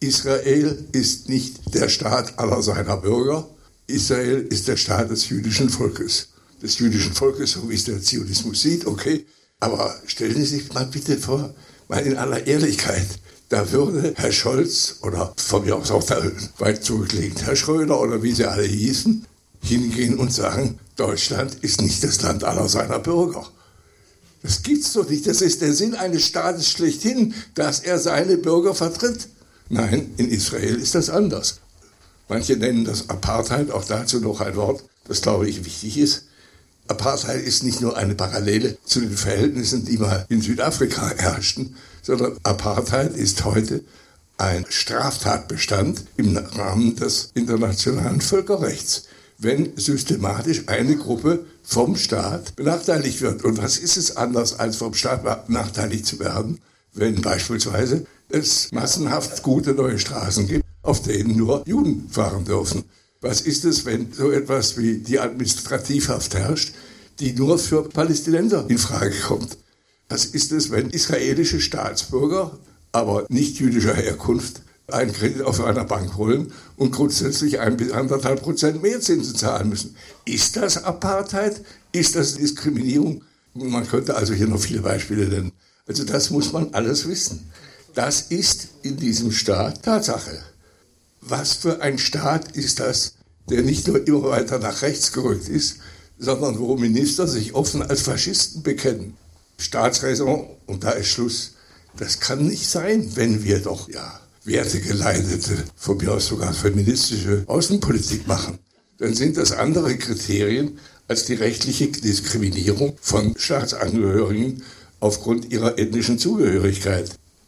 Israel ist nicht der Staat aller seiner Bürger, Israel ist der Staat des jüdischen Volkes. Des jüdischen Volkes, so wie es der Zionismus sieht, okay. Aber stellen Sie sich mal bitte vor, mal in aller Ehrlichkeit, da würde Herr Scholz oder von mir aus auch da weit zurückliegend Herr Schröder oder wie sie alle hießen, hingehen und sagen, Deutschland ist nicht das Land aller seiner Bürger. Das gibt's doch nicht. Das ist der Sinn eines Staates schlechthin, dass er seine Bürger vertritt. Nein, in Israel ist das anders. Manche nennen das Apartheid, auch dazu noch ein Wort, das glaube ich wichtig ist. Apartheid ist nicht nur eine Parallele zu den Verhältnissen, die mal in Südafrika herrschten, sondern Apartheid ist heute ein Straftatbestand im Rahmen des internationalen Völkerrechts, wenn systematisch eine Gruppe vom Staat benachteiligt wird. Und was ist es anders, als vom Staat benachteiligt zu werden, wenn beispielsweise es massenhaft gute neue Straßen gibt, auf denen nur Juden fahren dürfen? Was ist es, wenn so etwas wie die Administrativhaft herrscht, die nur für Palästinenser in Frage kommt? Was ist es, wenn israelische Staatsbürger, aber nicht jüdischer Herkunft, einen Kredit auf einer Bank holen und grundsätzlich ein bis anderthalb Prozent mehr Zinsen zahlen müssen? Ist das Apartheid? Ist das Diskriminierung? Man könnte also hier noch viele Beispiele nennen. Also das muss man alles wissen. Das ist in diesem Staat Tatsache. Was für ein Staat ist das, der nicht nur immer weiter nach rechts gerückt ist, sondern wo Minister sich offen als Faschisten bekennen? Staatsräson, und da ist Schluss. Das kann nicht sein, wenn wir doch ja wertegeleitete, von mir aus sogar feministische Außenpolitik machen. Dann sind das andere Kriterien als die rechtliche Diskriminierung von Staatsangehörigen aufgrund ihrer ethnischen Zugehörigkeit.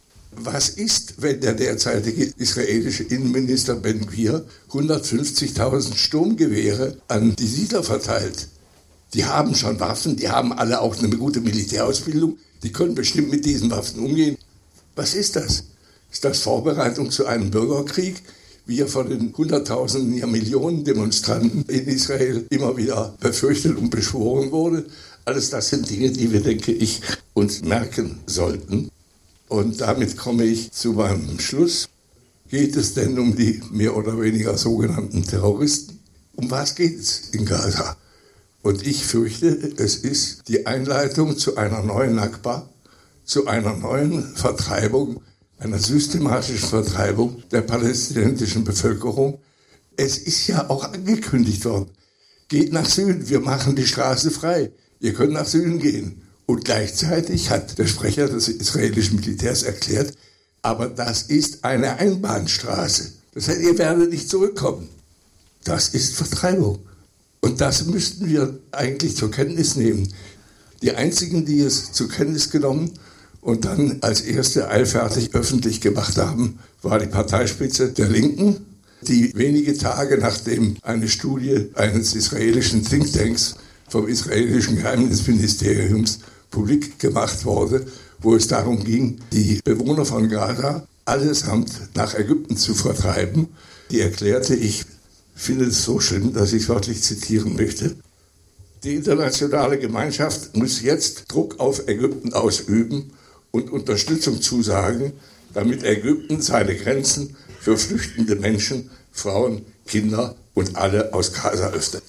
Was ist, wenn der derzeitige israelische Innenminister Ben-Gvir hundertfünfzigtausend Sturmgewehre an die Siedler verteilt? Die haben schon Waffen, die haben alle auch eine gute Militärausbildung, die können bestimmt mit diesen Waffen umgehen. Was ist das? Ist das Vorbereitung zu einem Bürgerkrieg, wie er von den Hunderttausenden, ja Millionen Demonstranten in Israel immer wieder befürchtet und beschworen wurde? Alles das sind Dinge, die wir, denke ich, uns merken sollten. Und damit komme ich zu meinem Schluss. Geht es denn um die mehr oder weniger sogenannten Terroristen? Um was geht es in Gaza? Und ich fürchte, es ist die Einleitung zu einer neuen Nakba, zu einer neuen Vertreibung, einer systematischen Vertreibung der palästinensischen Bevölkerung. Es ist ja auch angekündigt worden. Geht nach Süden, wir machen die Straße frei. Ihr könnt nach Süden gehen. Und gleichzeitig hat der Sprecher des israelischen Militärs erklärt, aber das ist eine Einbahnstraße. Das heißt, ihr werdet nicht zurückkommen. Das ist Vertreibung. Und das müssten wir eigentlich zur Kenntnis nehmen. Die einzigen, die es zur Kenntnis genommen und dann als erste eilfertig öffentlich gemacht haben, war die Parteispitze der Linken, die wenige Tage nachdem eine Studie eines israelischen Thinktanks vom israelischen Geheimdienstministeriums publik gemacht wurde, wo es darum ging, die Bewohner von Gaza allesamt nach Ägypten zu vertreiben. Die erklärte, ich finde es so schlimm, dass ich es wörtlich zitieren möchte: Die internationale Gemeinschaft muss jetzt Druck auf Ägypten ausüben und Unterstützung zusagen, damit Ägypten seine Grenzen für flüchtende Menschen, Frauen, Kinder und alle aus Gaza öffnet.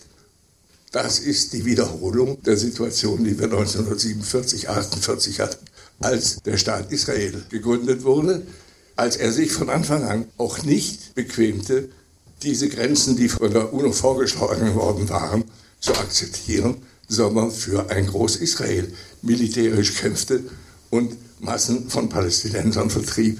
Das ist die Wiederholung der Situation, die wir neunzehnhundertsiebenundvierzig, achtundvierzig hatten, als der Staat Israel gegründet wurde, als er sich von Anfang an auch nicht bequemte, diese Grenzen, die von der UNO vorgeschlagen worden waren, zu akzeptieren, sondern für ein Groß-Israel militärisch kämpfte und Massen von Palästinensern vertrieb.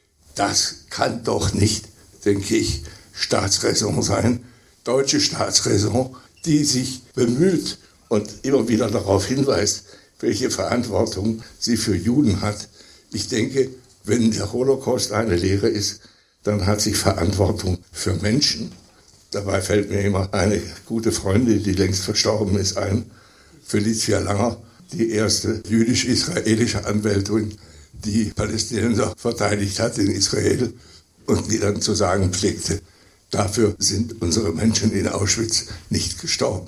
Das kann doch nicht, denke ich, Staatsräson sein, deutsche Staatsräson, die sich bemüht und immer wieder darauf hinweist, welche Verantwortung sie für Juden hat. Ich denke, wenn der Holocaust eine Lehre ist, dann hat sie Verantwortung für Menschen. Dabei fällt mir immer eine gute Freundin, die längst verstorben ist, ein, Felicia Langer, die erste jüdisch-israelische Anwältin, die Palästinenser verteidigt hat in Israel und die dann zu sagen pflegte, dafür sind unsere Menschen in Auschwitz nicht gestorben.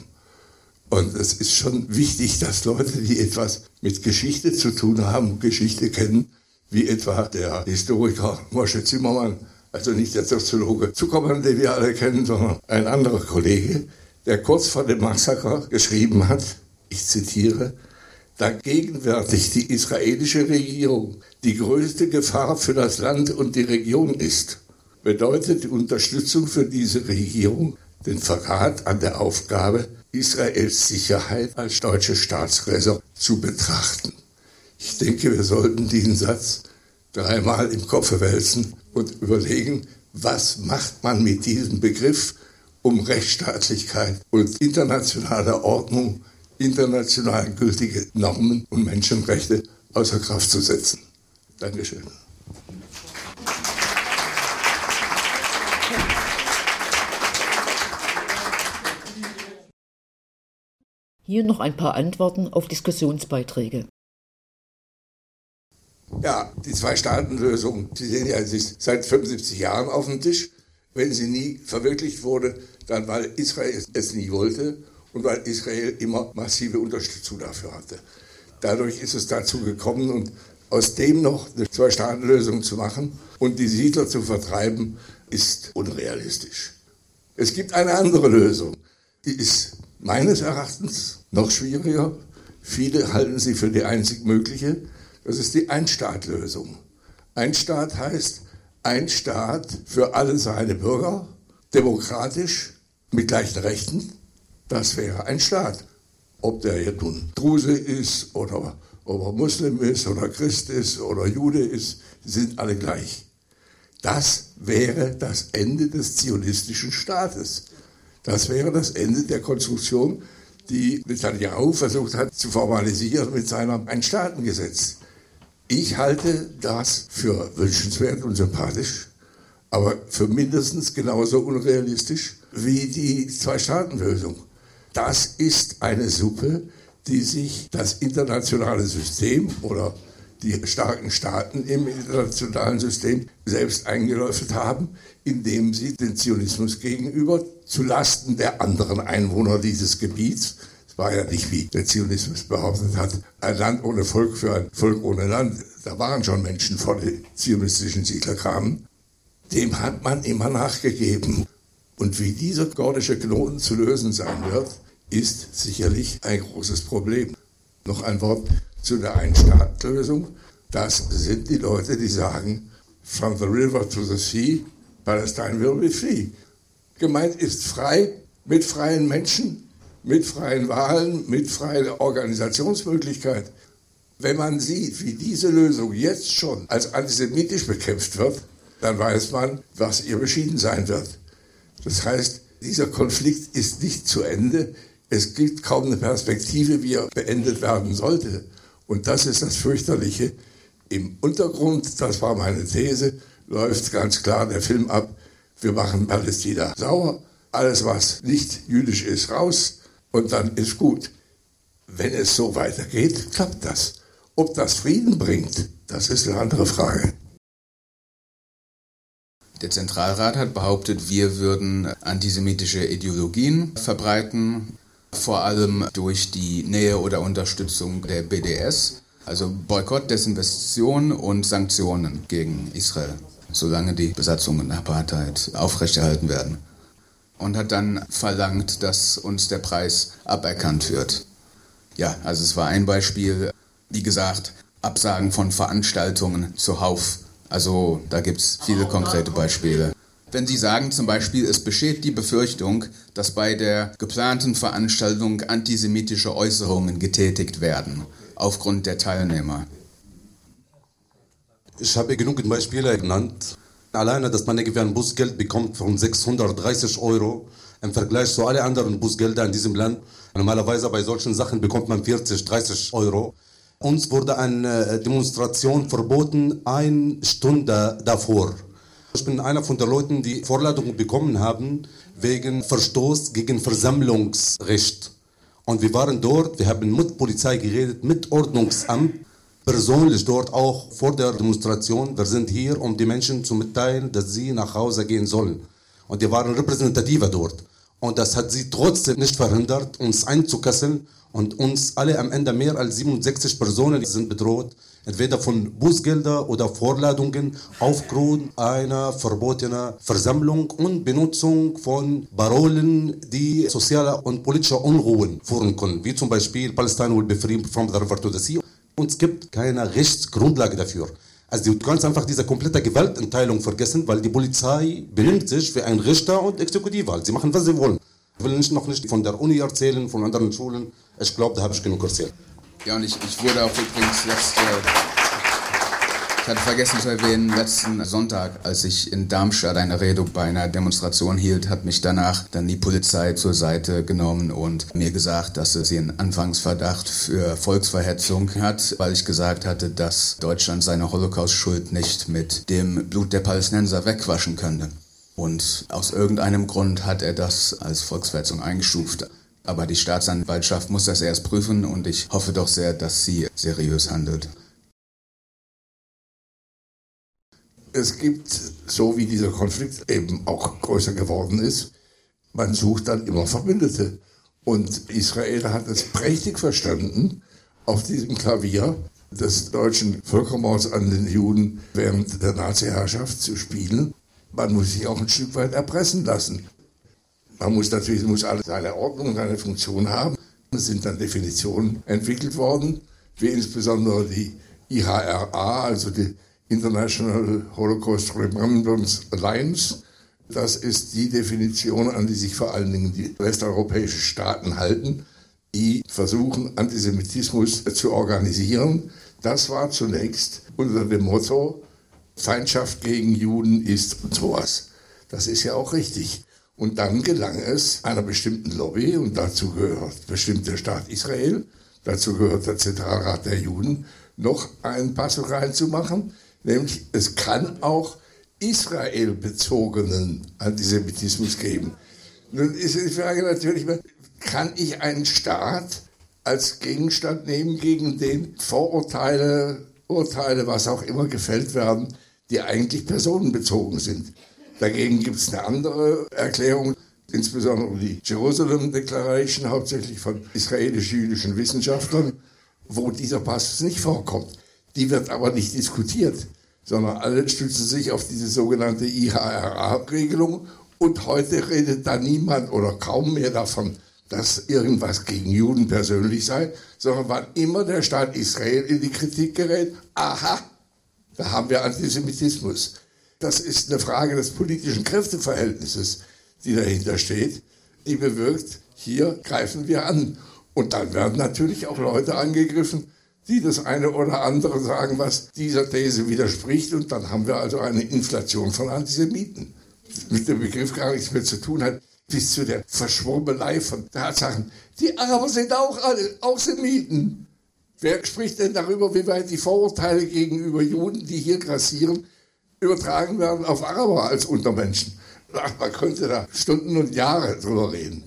Und es ist schon wichtig, dass Leute, die etwas mit Geschichte zu tun haben, Geschichte kennen, wie etwa der Historiker Moshe Zimmermann, also nicht der Soziologe Zuckermann, den wir alle kennen, sondern ein anderer Kollege, der kurz vor dem Massaker geschrieben hat, ich zitiere, da gegenwärtig die israelische Regierung die größte Gefahr für das Land und die Region ist, bedeutet die Unterstützung für diese Regierung den Verrat an der Aufgabe, Israels Sicherheit als deutsche Staatsräson zu betrachten. Ich denke, wir sollten diesen Satz dreimal im Kopf wälzen und überlegen, was macht man mit diesem Begriff, um Rechtsstaatlichkeit und internationale Ordnung, international gültige Normen und Menschenrechte außer Kraft zu setzen. Dankeschön. Hier noch ein paar Antworten auf Diskussionsbeiträge. Ja, die Zwei-Staaten-Lösung, Sie sehen ja, sie ist seit fünfundsiebzig Jahren auf dem Tisch. Wenn sie nie verwirklicht wurde, dann weil Israel es nie wollte und weil Israel immer massive Unterstützung dafür hatte. Dadurch ist es dazu gekommen und aus dem noch eine Zwei-Staaten-Lösung zu machen und die Siedler zu vertreiben, ist unrealistisch. Es gibt eine andere Lösung, die ist meines Erachtens noch schwieriger. Viele halten sie für die einzig mögliche. Das ist die Ein-Staat-Lösung. Ein Staat heißt, ein Staat für alle seine Bürger, demokratisch, mit gleichen Rechten. Das wäre ein Staat. Ob der jetzt nun Druse ist oder ob er Muslim ist oder Christ ist oder Jude ist, sind alle gleich. Das wäre das Ende des zionistischen Staates. Das wäre das Ende der Konstruktion, die Netanyahu versucht hat zu formalisieren mit seinem Ein-Staaten-Gesetz. Ich halte das für wünschenswert und sympathisch, aber für mindestens genauso unrealistisch wie die Zwei-Staaten-Lösung. Das ist eine Suppe, die sich das internationale System oder die starken Staaten im internationalen System selbst eingeläufelt haben, indem sie den Zionismus gegenüber zulasten der anderen Einwohner dieses Gebiets, es war ja nicht, wie der Zionismus behauptet hat, ein Land ohne Volk für ein Volk ohne Land, da waren schon Menschen vor den zionistischen Siedler kamen, dem hat man immer nachgegeben. Und wie dieser gordische Knoten zu lösen sein wird, ist sicherlich ein großes Problem. Noch ein Wort zu der Ein-Staat-Lösung. Das sind die Leute, die sagen, from the river to the sea, Palestine will be free. Gemeint ist frei, mit freien Menschen, mit freien Wahlen, mit freier Organisationsmöglichkeit. Wenn man sieht, wie diese Lösung jetzt schon als antisemitisch bekämpft wird, dann weiß man, was ihr beschieden sein wird. Das heißt, dieser Konflikt ist nicht zu Ende. Es gibt kaum eine Perspektive, wie er beendet werden sollte. Und das ist das Fürchterliche. Im Untergrund, das war meine These, läuft ganz klar der Film ab. Wir machen Palästina sauer. Alles, was nicht jüdisch ist, raus. Und dann ist gut. Wenn es so weitergeht, klappt das. Ob das Frieden bringt, das ist eine andere Frage. Der Zentralrat hat behauptet, wir würden antisemitische Ideologien verbreiten, vor allem durch die Nähe oder Unterstützung der B D S, also Boykott, Desinvestition und Sanktionen gegen Israel, solange die Besatzung und Apartheid aufrechterhalten werden. Und hat dann verlangt, dass uns der Preis aberkannt wird. Ja, also es war ein Beispiel, wie gesagt, Absagen von Veranstaltungen zuhauf. Also da gibt es viele konkrete Beispiele. Wenn Sie sagen zum Beispiel, es besteht die Befürchtung, dass bei der geplanten Veranstaltung antisemitische Äußerungen getätigt werden, aufgrund der Teilnehmer. Ich habe genug Beispiele genannt. Alleine, dass man ungefähr ein Busgeld bekommt von sechshundertdreißig Euro im Vergleich zu allen anderen Busgeldern in diesem Land. Normalerweise bei solchen Sachen bekommt man vierzig, dreißig Euro. Uns wurde eine Demonstration verboten, eine Stunde davor. Ich bin einer von den Leuten, die Vorladungen bekommen haben wegen Verstoß gegen Versammlungsrecht. Und wir waren dort, wir haben mit Polizei geredet, mit Ordnungsamt, persönlich dort auch vor der Demonstration. Wir sind hier, um die Menschen zu mitteilen, dass sie nach Hause gehen sollen. Und die waren repräsentativer dort. Und das hat sie trotzdem nicht verhindert, uns einzukesseln. Und uns alle am Ende mehr als siebenundsechzig Personen sind bedroht entweder von Bußgelder oder Vorladungen aufgrund einer verbotenen Versammlung und Benutzung von Parolen, die soziale und politische Unruhen führen können, wie zum Beispiel Palestine will be free from the river to the sea. Und es gibt keine Rechtsgrundlage dafür. Also du kannst einfach diese komplette Gewaltenteilung vergessen, weil die Polizei benimmt sich wie ein Richter und Exekutive. Sie machen, was sie wollen. Ich will nicht, noch nicht von der Uni erzählen, von anderen Schulen. Ich glaube, da habe ich genug erzählt. Ja, und ich, ich wurde auch übrigens letzte, ich hatte vergessen zu erwähnen, letzten Sonntag, als ich in Darmstadt eine Rede bei einer Demonstration hielt, hat mich danach dann die Polizei zur Seite genommen und mir gesagt, dass sie einen Anfangsverdacht für Volksverhetzung hat, weil ich gesagt hatte, dass Deutschland seine Holocaust-Schuld nicht mit dem Blut der Palästinenser wegwaschen könnte. Und aus irgendeinem Grund hat er das als Volksverhetzung eingestuft. Aber die Staatsanwaltschaft muss das erst prüfen und ich hoffe doch sehr, dass sie seriös handelt. Es gibt, so wie dieser Konflikt eben auch größer geworden ist, man sucht dann immer Verbündete. Und Israel hat es prächtig verstanden, auf diesem Klavier des deutschen Völkermords an den Juden während der Nazi-Herrschaft zu spielen. Man muss sich auch ein Stück weit erpressen lassen. Man muss natürlich muss alles seine Ordnung und seine Funktion haben. Es sind dann Definitionen entwickelt worden, wie insbesondere die I H R A, also die International Holocaust Remembrance Alliance. Das ist die Definition, an die sich vor allen Dingen die westeuropäischen Staaten halten, die versuchen, Antisemitismus zu organisieren. Das war zunächst unter dem Motto, Feindschaft gegen Juden ist und sowas. Das ist ja auch richtig. Und dann gelang es einer bestimmten Lobby, und dazu gehört bestimmt der Staat Israel, dazu gehört der Zentralrat der Juden, noch einen Passus reinzumachen, nämlich es kann auch israelbezogenen Antisemitismus geben. Nun ist die Frage natürlich, kann ich einen Staat als Gegenstand nehmen, gegen den Vorurteile, Urteile, was auch immer gefällt werden, die eigentlich personenbezogen sind? Dagegen gibt es eine andere Erklärung, insbesondere die Jerusalem Declaration, hauptsächlich von israelisch-jüdischen Wissenschaftlern, wo dieser Passus nicht vorkommt. Die wird aber nicht diskutiert, sondern alle stützen sich auf diese sogenannte I H R A-Regelung. Und heute redet da niemand oder kaum mehr davon, dass irgendwas gegen Juden persönlich sei, sondern wann immer der Staat Israel in die Kritik gerät, aha, da haben wir Antisemitismus. Das ist eine Frage des politischen Kräfteverhältnisses, die dahinter steht, die bewirkt, hier greifen wir an. Und dann werden natürlich auch Leute angegriffen, die das eine oder andere sagen, was dieser These widerspricht. Und dann haben wir also eine Inflation von Antisemiten. Mit dem Begriff gar nichts mehr zu tun hat, bis zu der Verschwurbelei von Tatsachen. Die Araber sind auch alle, auch Semiten. Wer spricht denn darüber, wie weit die Vorurteile gegenüber Juden, die hier grassieren, übertragen werden auf Araber als Untermenschen? Ach, man könnte da Stunden und Jahre drüber reden.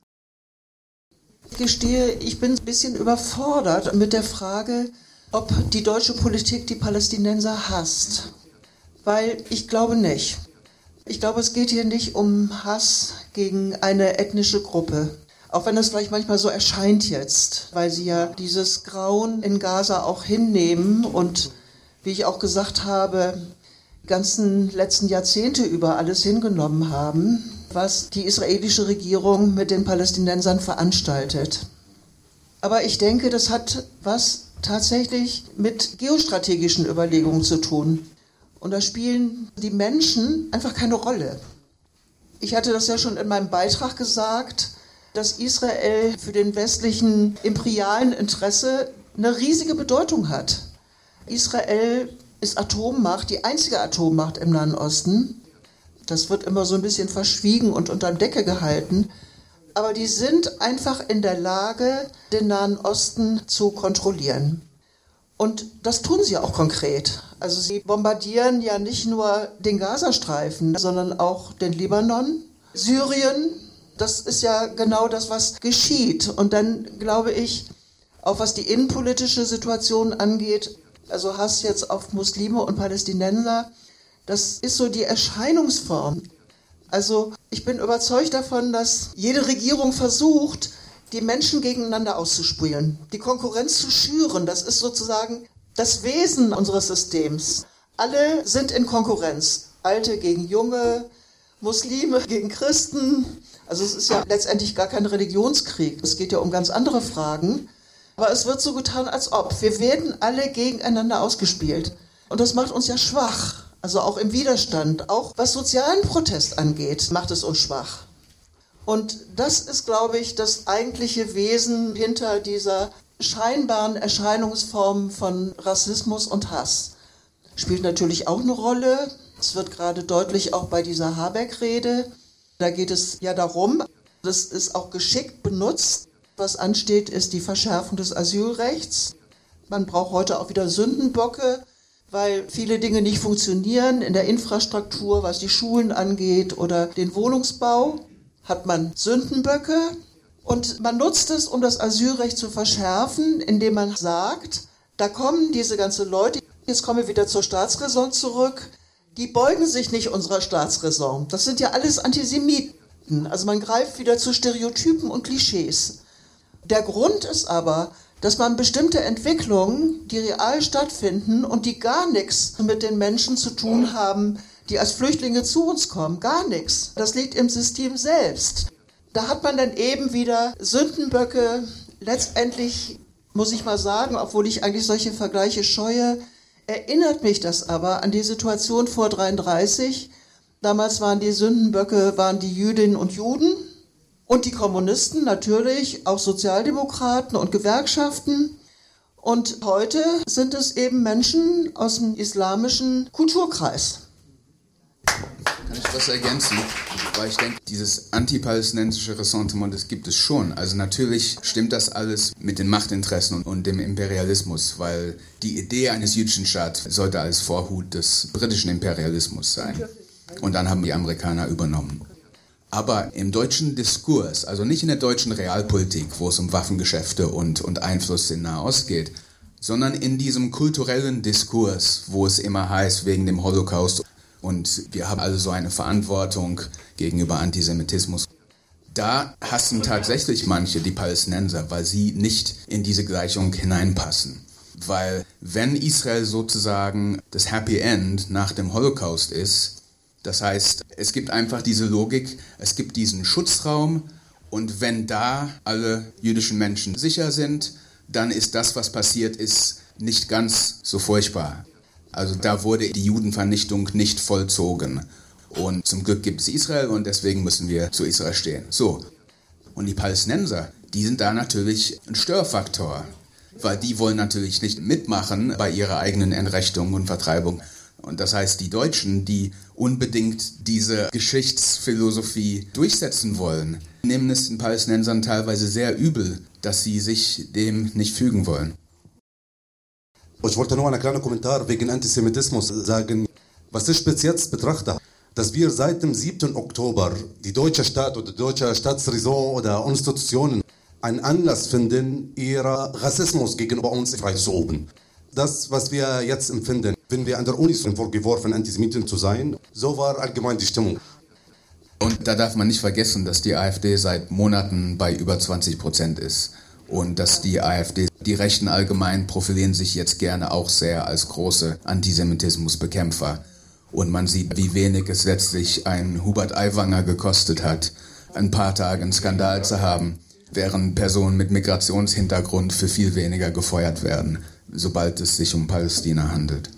Ich gestehe, ich bin ein bisschen überfordert mit der Frage, ob die deutsche Politik die Palästinenser hasst. Weil ich glaube nicht. Ich glaube, es geht hier nicht um Hass gegen eine ethnische Gruppe. Auch wenn das vielleicht manchmal so erscheint jetzt, weil sie ja dieses Grauen in Gaza auch hinnehmen und, wie ich auch gesagt habe, die ganzen letzten Jahrzehnte über alles hingenommen haben, was die israelische Regierung mit den Palästinensern veranstaltet. Aber ich denke, das hat was tatsächlich mit geostrategischen Überlegungen zu tun. Und da spielen die Menschen einfach keine Rolle. Ich hatte das ja schon in meinem Beitrag gesagt, dass Israel für den westlichen imperialen Interesse eine riesige Bedeutung hat. Israel ist Atommacht, die einzige Atommacht im Nahen Osten. Das wird immer so ein bisschen verschwiegen und unter der Decke gehalten. Aber die sind einfach in der Lage, den Nahen Osten zu kontrollieren. Und das tun sie auch konkret. Also sie bombardieren ja nicht nur den Gazastreifen, sondern auch den Libanon, Syrien. Das ist ja genau das, was geschieht. Und dann glaube ich, auch was die innenpolitische Situation angeht, also Hass jetzt auf Muslime und Palästinenser, das ist so die Erscheinungsform. Also ich bin überzeugt davon, dass jede Regierung versucht, die Menschen gegeneinander auszuspielen, die Konkurrenz zu schüren. Das ist sozusagen das Wesen unseres Systems. Alle sind in Konkurrenz. Alte gegen Junge, Muslime gegen Christen. Also es ist ja letztendlich gar kein Religionskrieg. Es geht ja um ganz andere Fragen. Aber es wird so getan, als ob. Wir werden alle gegeneinander ausgespielt. Und das macht uns ja schwach. Also auch im Widerstand. Auch was sozialen Protest angeht, macht es uns schwach. Und das ist, glaube ich, das eigentliche Wesen hinter dieser scheinbaren Erscheinungsform von Rassismus und Hass. Spielt natürlich auch eine Rolle. Es wird gerade deutlich auch bei dieser Habeck-Rede. Da geht es ja darum, das ist auch geschickt benutzt. Was ansteht, ist die Verschärfung des Asylrechts. Man braucht heute auch wieder Sündenböcke, weil viele Dinge nicht funktionieren in der Infrastruktur, was die Schulen angeht oder den Wohnungsbau. Hat man Sündenböcke und man nutzt es, um das Asylrecht zu verschärfen, indem man sagt, da kommen diese ganzen Leute, jetzt kommen wir wieder zur Staatsräson zurück, die beugen sich nicht unserer Staatsräson. Das sind ja alles Antisemiten. Also man greift wieder zu Stereotypen und Klischees. Der Grund ist aber, dass man bestimmte Entwicklungen, die real stattfinden und die gar nichts mit den Menschen zu tun haben, die als Flüchtlinge zu uns kommen, gar nichts. Das liegt im System selbst. Da hat man dann eben wieder Sündenböcke. Letztendlich muss ich mal sagen, obwohl ich eigentlich solche Vergleiche scheue, erinnert mich das aber an die Situation vor dreiunddreißig. Damals waren die Sündenböcke, waren die Jüdinnen und Juden und die Kommunisten natürlich, auch Sozialdemokraten und Gewerkschaften. Und heute sind es eben Menschen aus dem islamischen Kulturkreis. Kann ich was ergänzen? Weil ich denke, dieses antipalästinensische Ressentiment, das gibt es schon. Also natürlich stimmt das alles mit den Machtinteressen und, und dem Imperialismus, weil die Idee eines jüdischen Staates sollte als Vorhut des britischen Imperialismus sein. Und dann haben die Amerikaner übernommen. Aber im deutschen Diskurs, also nicht in der deutschen Realpolitik, wo es um Waffengeschäfte und, und Einfluss in Nahost geht, sondern in diesem kulturellen Diskurs, wo es immer heißt, wegen dem Holocaust, und wir haben also so eine Verantwortung gegenüber Antisemitismus. Da hassen tatsächlich manche die Palästinenser, weil sie nicht in diese Gleichung hineinpassen. Weil wenn Israel sozusagen das Happy End nach dem Holocaust ist, das heißt, es gibt einfach diese Logik, es gibt diesen Schutzraum und wenn da alle jüdischen Menschen sicher sind, dann ist das, was passiert ist, nicht ganz so furchtbar. Also da wurde die Judenvernichtung nicht vollzogen. Und zum Glück gibt es Israel und deswegen müssen wir zu Israel stehen. So. Und die Palästinenser, die sind da natürlich ein Störfaktor. Weil die wollen natürlich nicht mitmachen bei ihrer eigenen Entrechtung und Vertreibung. Und das heißt, die Deutschen, die unbedingt diese Geschichtsphilosophie durchsetzen wollen, nehmen es den Palästinensern teilweise sehr übel, dass sie sich dem nicht fügen wollen. Ich wollte nur einen kleinen Kommentar wegen Antisemitismus sagen. Was ich bis jetzt betrachte, dass wir seit dem siebten Oktober die deutsche Staat oder die deutsche Staatsräson oder Institutionen einen Anlass finden, ihren Rassismus gegenüber uns freizuoben. Das, was wir jetzt empfinden, wenn wir an der Uni sind vorgeworfen, Antisemiten zu sein, so war allgemein die Stimmung. Und da darf man nicht vergessen, dass die AfD seit Monaten bei über zwanzig Prozent ist. Und dass die AfD, die Rechten allgemein, profilieren sich jetzt gerne auch sehr als große Antisemitismusbekämpfer. Und man sieht, wie wenig es letztlich ein Hubert Aiwanger gekostet hat, ein paar Tage einen Skandal zu haben, während Personen mit Migrationshintergrund für viel weniger gefeuert werden, sobald es sich um Palästina handelt.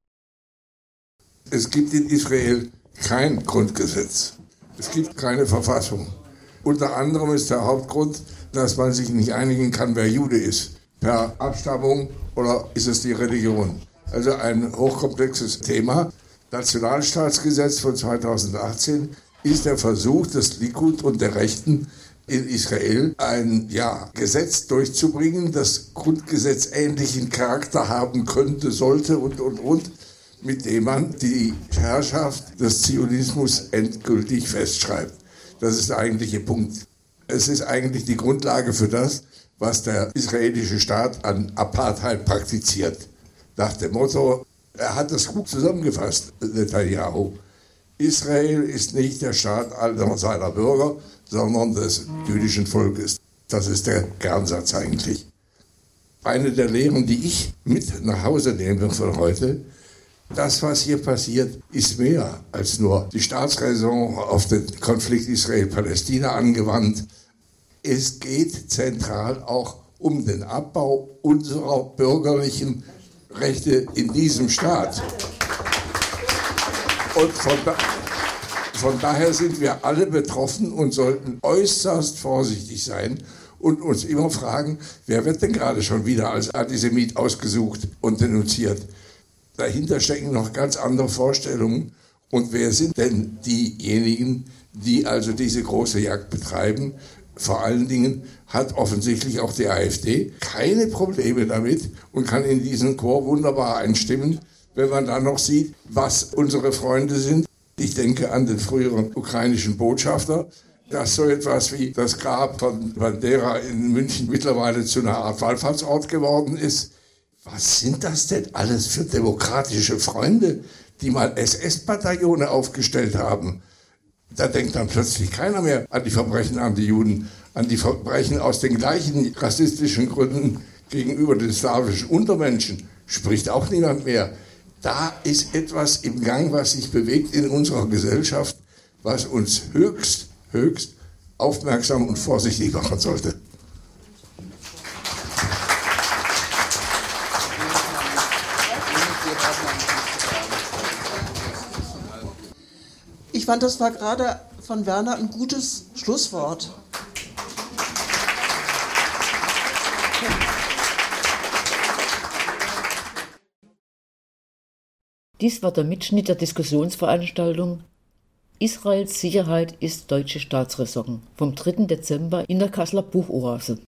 Es gibt in Israel kein Grundgesetz. Es gibt keine Verfassung. Unter anderem ist der Hauptgrund, dass man sich nicht einigen kann, wer Jude ist. Per Abstammung oder ist es die Religion? Also ein hochkomplexes Thema. Nationalstaatsgesetz von zweitausendachtzehn ist der Versuch des Likud und der Rechten in Israel, ein ja, Gesetz durchzubringen, das grundgesetzähnlichen Charakter haben könnte, sollte und, und, und, mit dem man die Herrschaft des Zionismus endgültig festschreibt. Das ist der eigentliche Punkt. Es ist eigentlich die Grundlage für das, was der israelische Staat an Apartheid praktiziert. Nach dem Motto, er hat das gut zusammengefasst, Netanyahu. Israel ist nicht der Staat aller seiner Bürger, sondern des jüdischen Volkes. Das ist der Kernsatz eigentlich. eine der Lehren, die ich mit nach Hause nehme von heute. Das, was hier passiert, ist mehr als nur die Staatsräson auf den Konflikt Israel-Palästina angewandt. Es geht zentral auch um den Abbau unserer bürgerlichen Rechte in diesem Staat. Und von, da, von daher sind wir alle betroffen und sollten äußerst vorsichtig sein und uns immer fragen, wer wird denn gerade schon wieder als Antisemit ausgesucht und denunziert? Dahinter stecken noch ganz andere Vorstellungen. Und wer sind denn diejenigen, die also diese große Jagd betreiben? Vor allen Dingen hat offensichtlich auch die AfD keine Probleme damit und kann in diesen Chor wunderbar einstimmen, wenn man dann noch sieht, was unsere Freunde sind. Ich denke an den früheren ukrainischen Botschafter, dass so etwas wie das Grab von Bandera in München mittlerweile zu einer Art Wallfahrtsort geworden ist. Was sind das denn alles für demokratische Freunde, die mal S S-Bataillone aufgestellt haben? Da denkt dann plötzlich keiner mehr an die Verbrechen an die Juden, an die Verbrechen aus den gleichen rassistischen Gründen gegenüber den slawischen Untermenschen. Spricht auch niemand mehr. Da ist etwas im Gang, was sich bewegt in unserer Gesellschaft, was uns höchst, höchst aufmerksam und vorsichtig machen sollte. Ich fand, das war gerade von Werner ein gutes Schlusswort. Dies war der Mitschnitt der Diskussionsveranstaltung Israels Sicherheit ist deutsche Staatsräson vom dritten Dezember in der Kasseler Buchoase.